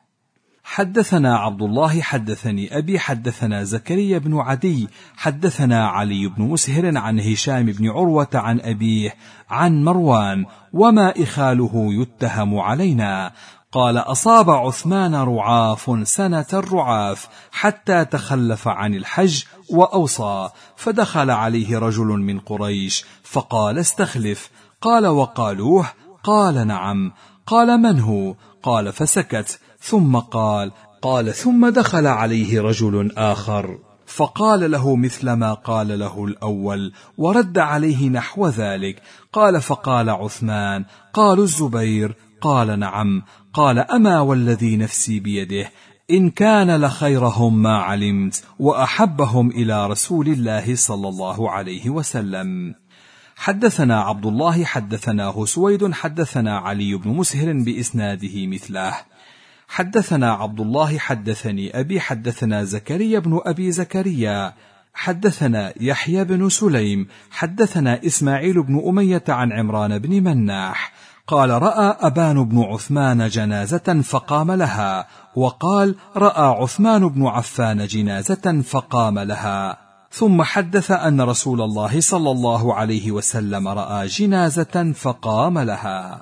حدثنا عبد الله حدثني أبي حدثنا زكريا بن عدي حدثنا علي بن مسهر عن هشام بن عروة عن أبيه عن مروان: وما إخاله يتهم علينا. قال: أصاب عثمان رعاف سنة الرعاف حتى تخلف عن الحج وأوصى، فدخل عليه رجل من قريش فقال: استخلف. قال: وقالوه؟ قال نعم. قال من هو؟ قال فسكت، ثم قال قال ثم دخل عليه رجل آخر فقال له مثل ما قال له الأول ورد عليه نحو ذلك. قال فقال عثمان قالوا الزبير؟ قال نعم. قال أما والذي نفسي بيده إن كان لخيرهم ما علمت وأحبهم إلى رسول الله صلى الله عليه وسلم. حدثنا عبد الله حدثنا سويد حدثنا علي بن مسهر بإسناده مثله. حدثنا عبد الله حدثني أبي حدثنا زكريا بن أبي زكريا حدثنا يحيى بن سليم حدثنا إسماعيل بن أمية عن عمران بن مناح قال رأى أبان بن عثمان جنازة فقام لها، وقال رأى عثمان بن عفان جنازة فقام لها، ثم حدث أن رسول الله صلى الله عليه وسلم رأى جنازة فقام لها.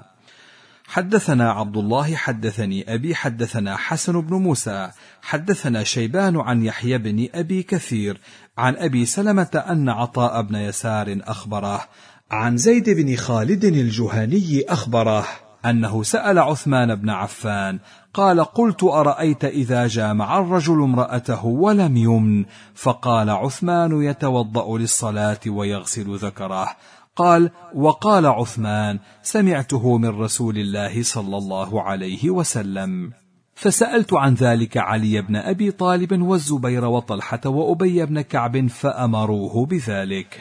حدثنا عبد الله حدثني أبي حدثنا حسن بن موسى حدثنا شيبان عن يحيى بن أبي كثير عن أبي سلمة أن عطاء بن يسار أخبره عن زيد بن خالد الجهني أخبره أنه سأل عثمان بن عفان قال قلت أرأيت إذا جامع الرجل امرأته ولم يمن؟ فقال عثمان يتوضأ للصلاة ويغسل ذكره. قال وقال عثمان سمعته من رسول الله صلى الله عليه وسلم. فسألت عن ذلك علي بن أبي طالب والزبير وطلحة وأبي بن كعب فأمروه بذلك.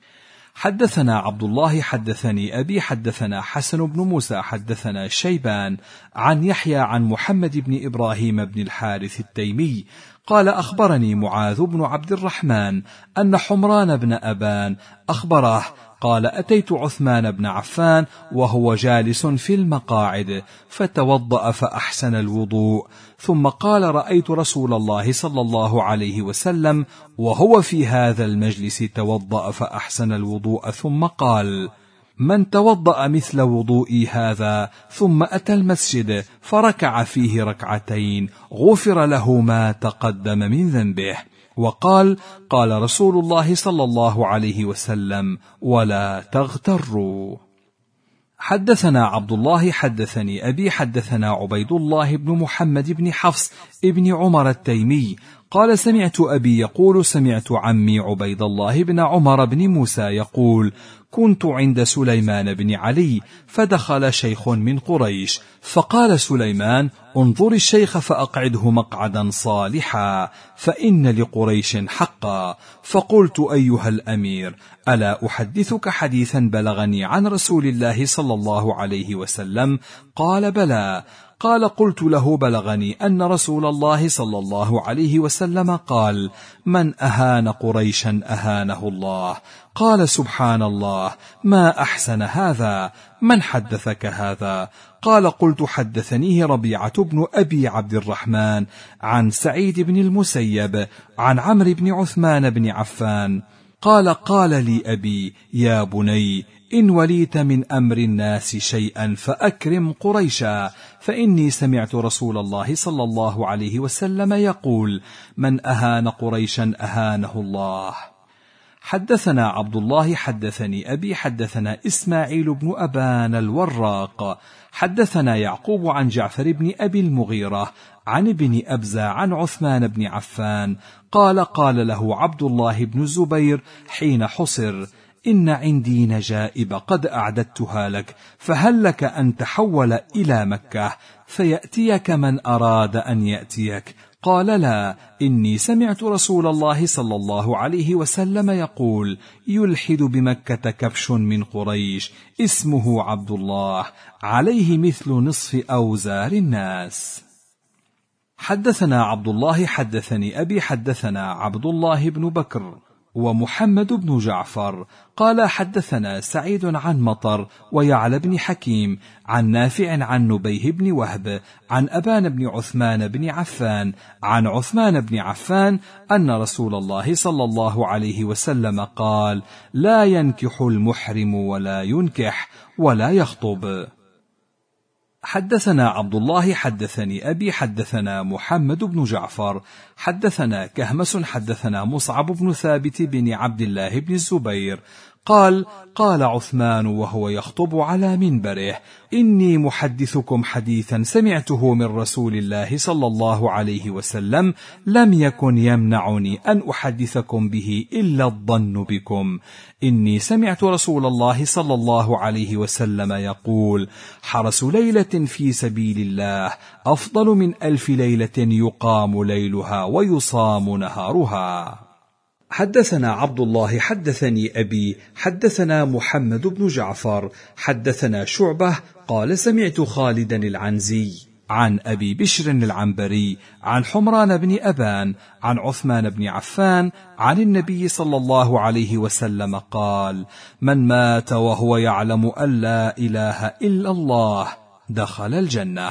حدثنا عبد الله حدثني أبي حدثنا حسن بن موسى حدثنا شيبان عن يحيى عن محمد بن إبراهيم بن الحارث التيمي قال أخبرني معاذ بن عبد الرحمن أن حمران بن أبان أخبره قال أتيت عثمان بن عفان وهو جالس في المقاعد فتوضأ فأحسن الوضوء، ثم قال رأيت رسول الله صلى الله عليه وسلم وهو في هذا المجلس توضأ فأحسن الوضوء، ثم قال من توضأ مثل وضوئي هذا ثم أتى المسجد فركع فيه ركعتين غفر له ما تقدم من ذنبه. وقال قال رسول الله صلى الله عليه وسلم ولا تغتروا. حدثنا عبد الله حدثني أبي حدثنا عبيد الله بن محمد بن حفص ابن عمر التيمي قال سمعت أبي يقول سمعت عمي عبيد الله بن عمر بن موسى يقول كنت عند سليمان بن علي فدخل شيخ من قريش فقال سليمان انظر الشيخ فأقعده مقعدا صالحا فإن لقريش حقا. فقلت أيها الأمير ألا أحدثك حديثا بلغني عن رسول الله صلى الله عليه وسلم؟ قال بلى. قال قلت له بلغني أن رسول الله صلى الله عليه وسلم قال من أهان قريشا أهانه الله. قال سبحان الله ما أحسن هذا، من حدثك هذا؟ قال قلت حدثنيه ربيعة بن أبي عبد الرحمن عن سعيد بن المسيب عن عمرو بن عثمان بن عفان قال قال لي أبي يا بني إن وليت من أمر الناس شيئا فأكرم قريشا، فإني سمعت رسول الله صلى الله عليه وسلم يقول من أهان قريشا أهانه الله. حدثنا عبد الله حدثني أبي حدثنا إسماعيل بن أبان الوراق حدثنا يعقوب عن جعفر بن أبي المغيرة عن ابن أبزة عن عثمان بن عفان قال قال له عبد الله بن الزبير حين حصر إن عندي نجائب قد أعددتها لك فهل لك أن تحول إلى مكة فيأتيك من أراد أن يأتيك؟ قال لا، إني سمعت رسول الله صلى الله عليه وسلم يقول يلحد بمكة كبش من قريش اسمه عبد الله عليه مثل نصف أوزار الناس. حدثنا عبد الله حدثني أبي حدثنا عبد الله بن بكر ومحمد بن جعفر قال حدثنا سعيد عن مطر ويعلى بن حكيم عن نافع عن نبيه بن وهب عن أبان بن عثمان بن عفان عن عثمان بن عفان أن رسول الله صلى الله عليه وسلم قال لا ينكح المحرم ولا ينكح ولا يخطب. حدثنا عبد الله حدثني أبي حدثنا محمد بن جعفر حدثنا كهمس حدثنا مصعب بن ثابت بن عبد الله بن الزبير قال: قال عثمان وهو يخطب على منبره: إني محدثكم حديثا سمعته من رسول الله صلى الله عليه وسلم لم يكن يمنعني أن أحدثكم به إلا الظن بكم. إني سمعت رسول الله صلى الله عليه وسلم يقول: حرس ليلة في سبيل الله أفضل من ألف ليلة يقام ليلها ويصام نهارها. حدثنا عبد الله حدثني أبي حدثنا محمد بن جعفر حدثنا شعبة قال: سمعت خالدا العنزي عن أبي بشر العنبري عن حمران بن أبان عن عثمان بن عفان عن النبي صلى الله عليه وسلم قال: من مات وهو يعلم أن لا إله إلا الله دخل الجنة.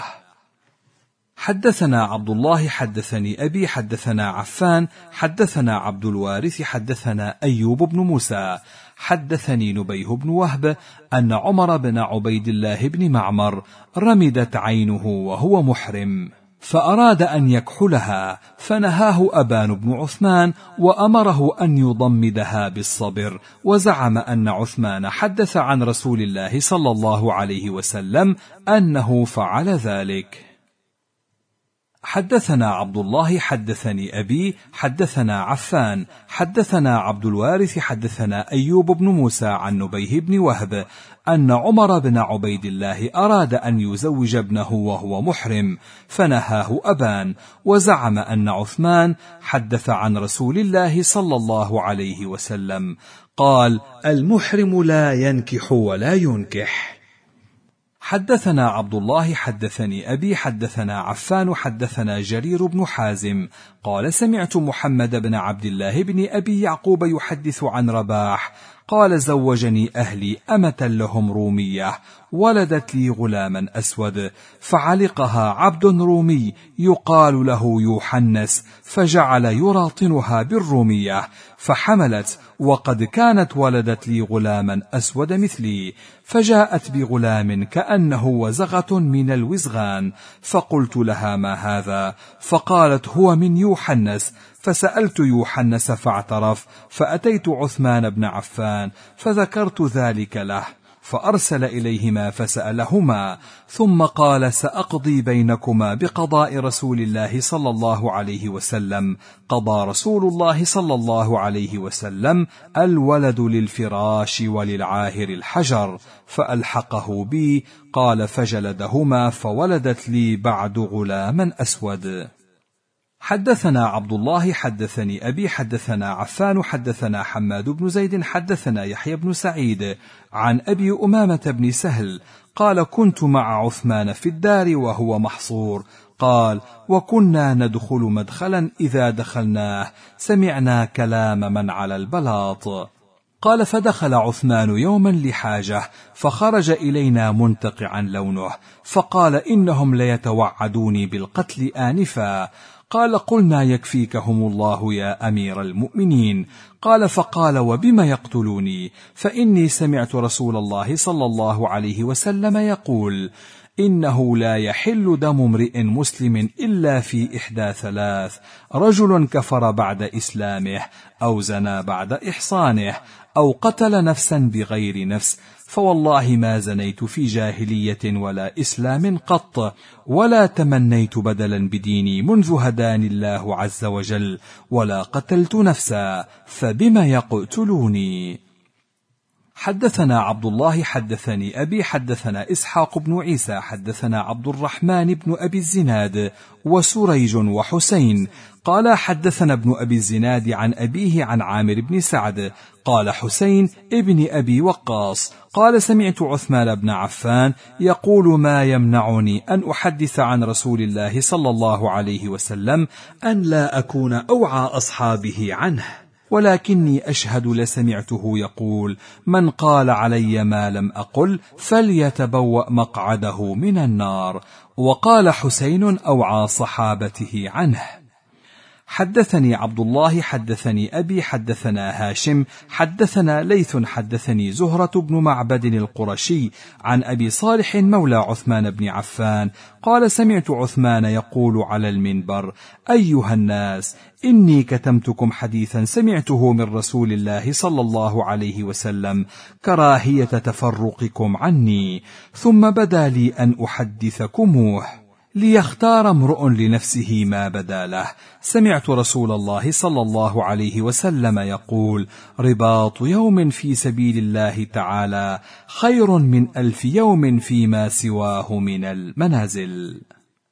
حدثنا عبد الله حدثني أبي حدثنا عفان حدثنا عبد الوارث حدثنا أيوب بن موسى حدثني نبيه بن وهب أن عمر بن عبيد الله بن معمر رمدت عينه وهو محرم فأراد أن يكحلها فنهاه أبان بن عثمان وأمره أن يضمدها بالصبر، وزعم أن عثمان حدث عن رسول الله صلى الله عليه وسلم أنه فعل ذلك. حدثنا عبد الله حدثني أبي حدثنا عفان حدثنا عبد الوارث حدثنا أيوب بن موسى عن نبيه بن وهب أن عمر بن عبيد الله أراد أن يزوج ابنه وهو محرم فنهاه أبان، وزعم أن عثمان حدث عن رسول الله صلى الله عليه وسلم قال: المحرم لا ينكح ولا ينكح. حدثنا عبد الله حدثني أبي حدثنا عفان حدثنا جرير بن حازم قال: سمعت محمد بن عبد الله بن أبي يعقوب يحدث عن رباح قال: زوجني أهلي أمة لهم رومية ولدت لي غلاما أسود فعلقها عبد رومي يقال له يوحنس فجعل يراطنها بالرومية فحملت وقد كانت ولدت لي غلاما أسود مثلي، فجاءت بغلام كأنه وزغة من الوزغان فقلت لها: ما هذا؟ فقالت: هو من يوحنس. فسألت يوحنس فاعترف، فأتيت عثمان بن عفان فذكرت ذلك له فأرسل إليهما فسألهما، ثم قال: سأقضي بينكما بقضاء رسول الله صلى الله عليه وسلم. قضى رسول الله صلى الله عليه وسلم: الولد للفراش وللعاهر الحجر، فألحقه بي. قال: فجلدهما فولدت لي بعد غلاما أسود. حدثنا عبد الله حدثني أبي حدثنا عفان حدثنا حماد بن زيد حدثنا يحيى بن سعيد عن أبي أمامة بن سهل قال: كنت مع عثمان في الدار وهو محصور. قال: وكنا ندخل مدخلا إذا دخلناه سمعنا كلام من على البلاط. قال: فدخل عثمان يوما لحاجة فخرج إلينا منتقعا لونه فقال: إنهم ليتوعدوني بالقتل آنفا. قال: قلنا: يكفيكهم الله يا أمير المؤمنين. قال: فقال: وبم يقتلوني؟ فإني سمعت رسول الله صلى الله عليه وسلم يقول: إنه لا يحل دم امرئ مسلم إلا في إحدى ثلاث: رجل كفر بعد إسلامه، أو زنى بعد إحصانه، أو قتل نفسا بغير نفس. فوالله ما زنيت في جاهلية ولا إسلام قط، ولا تمنيت بدلا بديني منذ هداني الله عز وجل، ولا قتلت نفسا، فبم يقتلوني؟ حدثنا عبد الله حدثني أبي حدثنا إسحاق بن عيسى حدثنا عبد الرحمن بن أبي الزناد وسريج وحسين قال: حدثنا ابن أبي الزناد عن أبيه عن عامر بن سعد قال: حسين ابن أبي وقاص قال: سمعت عثمان بن عفان يقول: ما يمنعني أن أحدث عن رسول الله صلى الله عليه وسلم أن لا أكون أوعى أصحابه عنه، ولكني أشهد لسمعته يقول: من قال علي ما لم أقل فليتبوأ مقعده من النار. وقال حسين: أوعى صحابته عنه. حدثني عبد الله حدثني أبي حدثنا هاشم حدثنا ليث حدثني زهرة بن معبد القرشي عن أبي صالح مولى عثمان بن عفان قال سمعت عثمان يقول على المنبر: أيها الناس، إني كتمتكم حديثا سمعته من رسول الله صلى الله عليه وسلم كراهية تفرقكم عني، ثم بدا لي أن أحدثكموه ليختار امرؤ لنفسه ما بدا له. سمعت رسول الله صلى الله عليه وسلم يقول: رباط يوم في سبيل الله تعالى خير من ألف يوم فيما سواه من المنازل.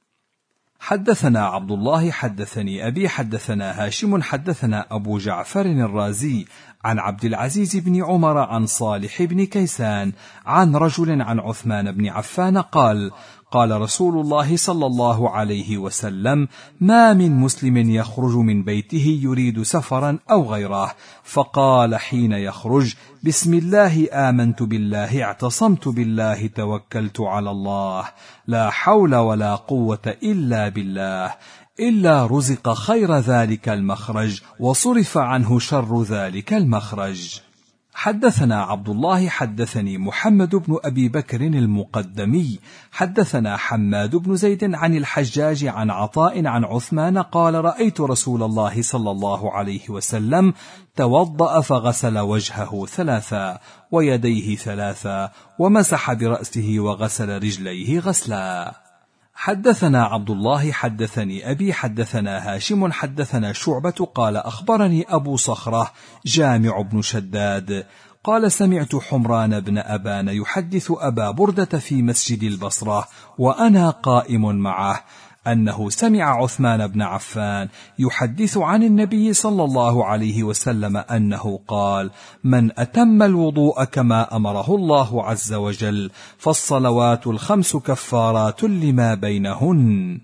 حدثنا عبد الله حدثني أبي حدثنا هاشم حدثنا أبو جعفر الرازي عن عبد العزيز بن عمر عن صالح بن كيسان عن رجل عن عثمان بن عفان قال: قال رسول الله صلى الله عليه وسلم: ما من مسلم يخرج من بيته يريد سفرا أو غيره فقال حين يخرج: بسم الله آمنت بالله اعتصمت بالله توكلت على الله لا حول ولا قوة إلا بالله، إلا رزق خير ذلك المخرج وصرف عنه شر ذلك المخرج. حدثنا عبد الله حدثني محمد بن أبي بكر المقدمي حدثنا حماد بن زيد عن الحجاج عن عطاء عن عثمان قال: رأيت رسول الله صلى الله عليه وسلم توضأ فغسل وجهه ثلاثا ويديه ثلاثا ومسح برأسه وغسل رجليه غسلا. حدثنا عبد الله حدثني أبي حدثنا هاشم حدثنا شعبة قال: أخبرني أبو صخرة جامع بن شداد قال: سمعت حمران بن أبان يحدث أبا بردة في مسجد البصرة وأنا قائم معه أنه سمع عثمان بن عفان يحدث عن النبي صلى الله عليه وسلم أنه قال: من أتم الوضوء كما أمره الله عز وجل فالصلوات الخمس كفارات لما بينهن.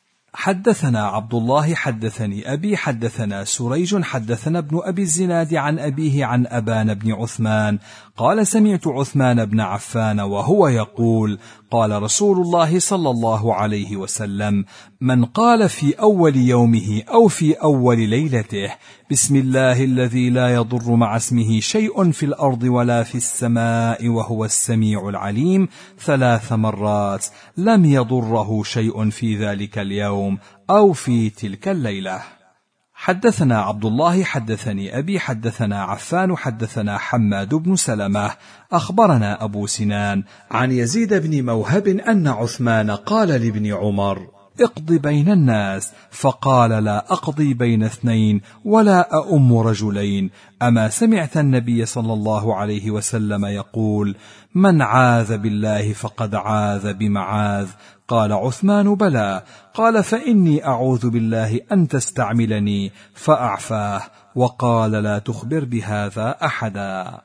حدثنا عبد الله حدثني أبي حدثنا سريج حدثنا ابن أبي الزناد عن أبيه عن أبان بن عثمان قال: سمعت عثمان بن عفان وهو يقول: قال رسول الله صلى الله عليه وسلم: من قال في أول يومه أو في أول ليلته بسم الله الذي لا يضر مع اسمه شيء في الأرض ولا في السماء وهو السميع العليم ثلاث مرات لم يضره شيء في ذلك اليوم أو في تلك الليلة. حدثنا عبد الله حدثني أبي حدثنا عفان حدثنا حماد بن سلمة أخبرنا أبو سنان عن يزيد بن موهب أن عثمان قال لابن عمر: اقض بين الناس، فقال: لا أقضي بين اثنين ولا أؤم رجلين. أما سمعت النبي صلى الله عليه وسلم يقول: من عاذ بالله فقد عاذ بمعاذ؟ قال عثمان: بلى. قال: فإني أعوذ بالله أن تستعملني فأعفاه. وقال: لا تخبر بهذا أحدا.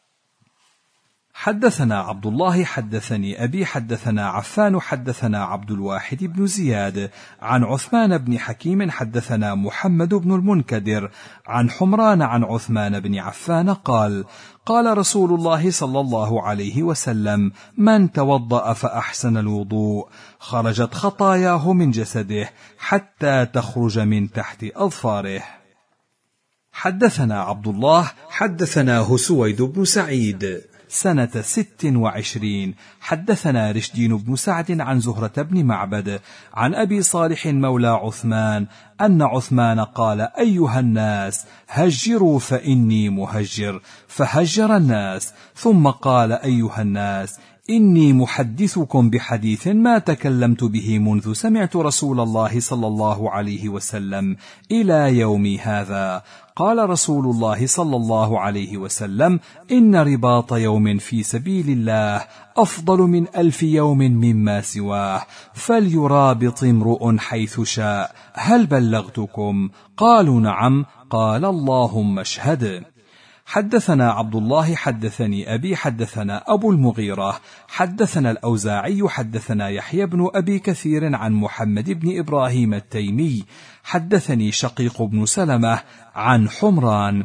حدثنا عبد الله حدثني أبي حدثنا عفان حدثنا عبد الواحد بن زياد عن عثمان بن حكيم حدثنا محمد بن المنكدر عن حمران عن عثمان بن عفان قال: قال رسول الله صلى الله عليه وسلم: من توضأ فأحسن الوضوء خرجت خطاياه من جسده حتى تخرج من تحت أظفاره. حدثنا عبد الله حدثناه سويد بن سعيد سنة ست وعشرين حدثنا رشدين بن سعد عن زهرة بن معبد عن أبي صالح مولى عثمان أن عثمان قال: أيها الناس هجروا فإني مهجر، فهجر الناس، ثم قال: أيها الناس إني محدثكم بحديث ما تكلمت به منذ سمعت رسول الله صلى الله عليه وسلم إلى يومي هذا. قال رسول الله صلى الله عليه وسلم: إن رباط يوم في سبيل الله أفضل من ألف يوم مما سواه، فليرابط امرؤ حيث شاء. هل بلغتكم؟ قالوا: نعم. قال: اللهم اشهد. حدثنا عبد الله حدثني أبي حدثنا أبو المغيرة حدثنا الأوزاعي حدثنا يحيى بن أبي كثير عن محمد بن إبراهيم التيمي حدثني شقيق بن سلمة عن حمران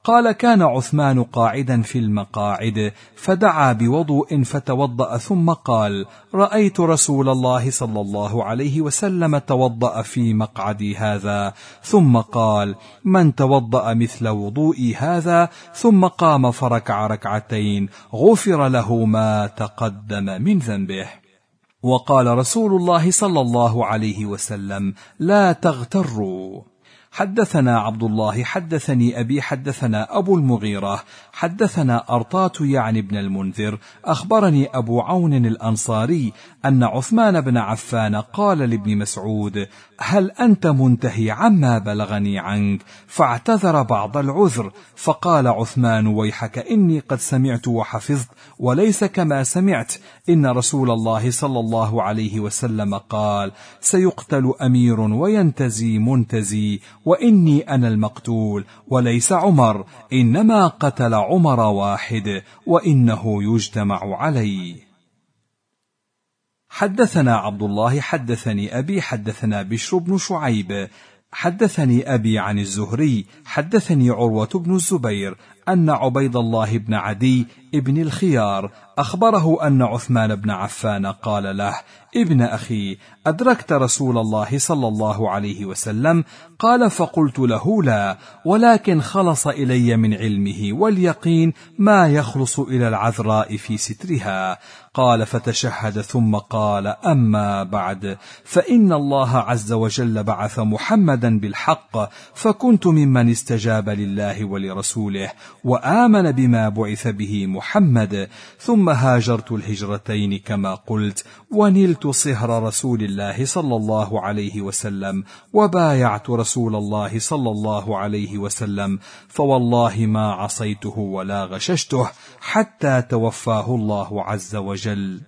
قال: كان عثمان قاعدا في المقاعد فدعا بوضوء فتوضأ ثم قال: رأيت رسول الله صلى الله عليه وسلم توضأ في مقعدي هذا، ثم قال: من توضأ مثل وضوئي هذا ثم قام فركع ركعتين غفر له ما تقدم من ذنبه. وقال رسول الله صلى الله عليه وسلم: لا تغتروا. حدثنا عبد الله حدثني أبي حدثنا أبو المغيرة حدثنا أرطاة يعني بن المنذر أخبرني أبو عون الأنصاري أن عثمان بن عفان قال لابن مسعود: هل أنت منتهي عما بلغني عنك؟ فاعتذر بعض العذر، فقال عثمان: ويحك إني قد سمعت وحفظت وليس كما سمعت، إن رسول الله صلى الله عليه وسلم قال: سيقتل أمير وينتزي منتزي، وإني أنا المقتول وليس عمر، إنما قتل عمر واحد وإنه يجتمع علي. حدثنا عبد الله حدثني أبي حدثنا بشر بن شعيب حدثني أبي عن الزهري حدثني عروة بن الزبير أن عبيد الله بن عدي ابن الخيار أخبره أن عثمان بن عفان قال له: ابن أخي، أدركت رسول الله صلى الله عليه وسلم؟ قال: فقلت له: لا، ولكن خلص إلي من علمه واليقين ما يخلص إلى العذراء في سترها. قال: فتشهد ثم قال: أما بعد، فإن الله عز وجل بعث محمدا بالحق، فكنت ممن استجاب لله ولرسوله وآمن بما بعث به محمد، ثم هاجرت الهجرتين كما قلت، ونلت صهر رسول الله صلى الله عليه وسلم، وبايعت رسول الله صلى الله عليه وسلم، فوالله ما عصيته ولا غششته حتى توفاه الله عز وجل.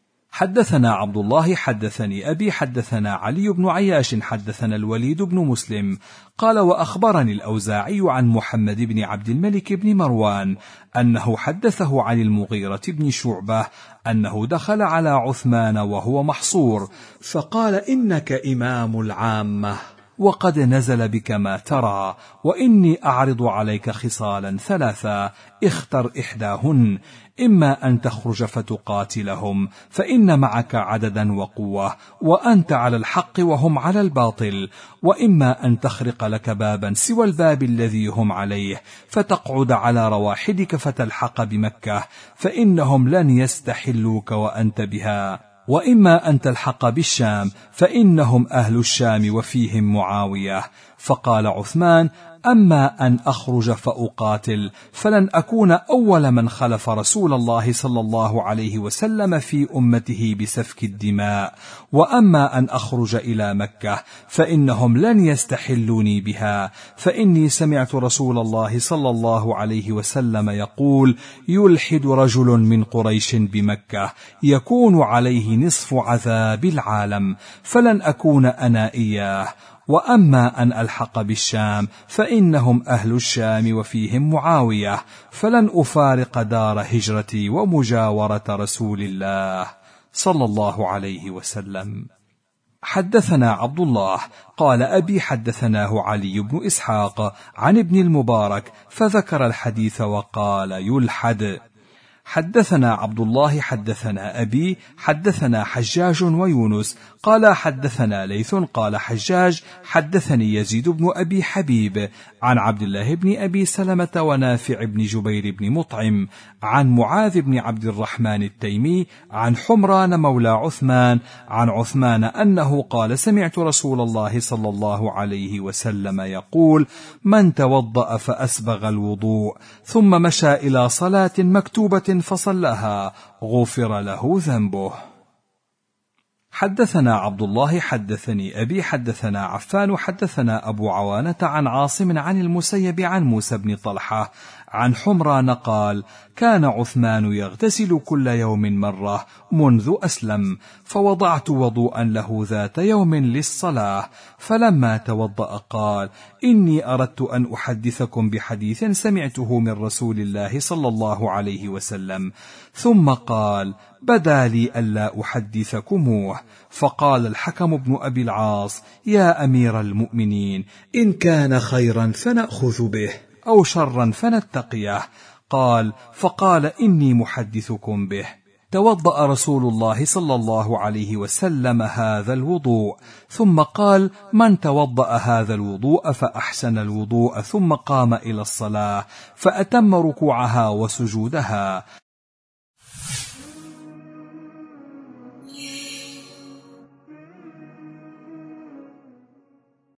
حدثنا عبد الله حدثني أبي حدثنا علي بن عياش حدثنا الوليد بن مسلم قال: وأخبرني الأوزاعي عن محمد بن عبد الملك بن مروان أنه حدثه عن المغيرة بن شعبة أنه دخل على عثمان وهو محصور، فقال: إنك إمام العامة وقد نزل بك ما ترى، وإني أعرض عليك خصالا ثلاثة، اختر إحداهن، إما أن تخرج فتقاتلهم فإن معك عددا وقوة وأنت على الحق وهم على الباطل، وإما أن تخرق لك بابا سوى الباب الذي هم عليه فتقعد على رواحلك فتلحق بمكة فإنهم لن يستحلوك وأنت بها، وإما أن تلحق بالشام فإنهم أهل الشام وفيهم معاوية. فقال عثمان: أما أن أخرج فأقاتل فلن أكون أول من خلف رسول الله صلى الله عليه وسلم في أمته بسفك الدماء، وأما أن أخرج إلى مكة فإنهم لن يستحلوني بها، فإني سمعت رسول الله صلى الله عليه وسلم يقول: يلحد رجل من قريش بمكة يكون عليه نصف عذاب العالم، فلن أكون أنا إياه. وأما أن ألحق بالشام فإنهم أهل الشام وفيهم معاوية، فلن أفارق دار هجرتي ومجاورة رسول الله صلى الله عليه وسلم. حدثنا عبد الله قال: أبي حدثناه علي بن إسحاق عن ابن المبارك فذكر الحديث وقال: يلحد. حدثنا عبد الله حدثنا أبي حدثنا حجاج ويونس قال: حدثنا ليث قال حجاج: حدثني يزيد بن أبي حبيب عن عبد الله بن أبي سلمة ونافع بن جبير بن مطعم عن معاذ بن عبد الرحمن التيمي عن حمران مولى عثمان عن عثمان أنه قال: سمعت رسول الله صلى الله عليه وسلم يقول: من توضأ فأسبغ الوضوء ثم مشى إلى صلاة مكتوبة فصلها غفر له ذنبه. حدثنا عبد الله حدثني أبي حدثنا عفان حدثنا أبو عوانة عن عاصم عن المسيب عن موسى بن طلحة عن حمران قال: كان عثمان يغتسل كل يوم مرة منذ أسلم، فوضعت وضوءا له ذات يوم للصلاة، فلما توضأ قال: إني أردت أن أحدثكم بحديث سمعته من رسول الله صلى الله عليه وسلم، ثم قال: بدا لي ألا أحدثكموه. فقال الحكم بن أبي العاص: يا أمير المؤمنين، إن كان خيرا فنأخذ به، أو شرا فنتقيه. قال: فقال: إني محدثكم به. توضأ رسول الله صلى الله عليه وسلم هذا الوضوء، ثم قال: من توضأ هذا الوضوء فأحسن الوضوء ثم قام إلى الصلاة فأتم ركوعها وسجودها